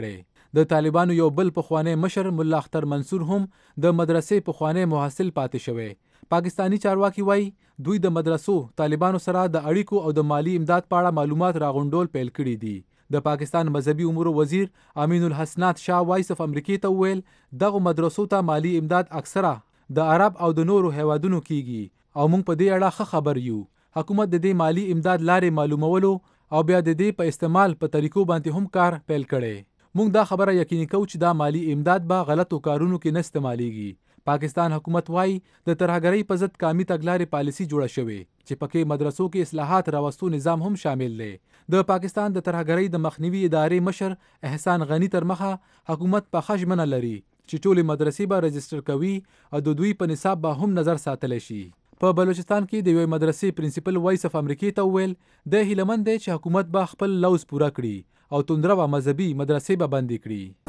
Speaker 9: د طالبانو یو بل پخوانی مشر ملا اختر منصور هم د مدرسې پخوانی محصل پاتې شوی. پاکستانی چارواکي وایي دوی د مدرسو طالبانو سره د اړیکو او د مالی امداد په اړه معلومات راغونډول پیل کړي دي. د پاکستان مذهبي امور وزیر امین الحسنات شاه وایس اف امریکې ته وویل دغه مدرسو ته مالی امداد اکثره د عرب او د نورو هیوادونو کیږي او موږ په دې اړه ښه خبر یو. حکومت د دې مالی امداد لارې معلومولو او بیا د دې په استعمال په طریقو باندې هم کار پیل کړي. موږ دا خبره یقیني کوو چې دا مالی امداد به غلطو کارونو کې نه استعمالیږي. پاکستان حکومت وایي د ترهګرۍ په ضد قامي تګلارې پالیسي جوړه شوې چې پکې مدرسو کې اصلاحات راوستو نظام هم شامل دی. د پاکستان د ترهګرۍ د مخنیوي ادارې مشر احسان غنی تر مخه حکومت په ژمنه لري چې ټولې مدرسې به رجسټر کوي او د دوی په نصاب به هم نظر ساتلی شي. په بلوچستان کې د یوې مدرسې پرنسپل وایس اف امریکې ته وویل د هیله مند دی چې حکومت به خپل لوز پوره کړي او توندرو مذهبي مدرسې به بندې کړي.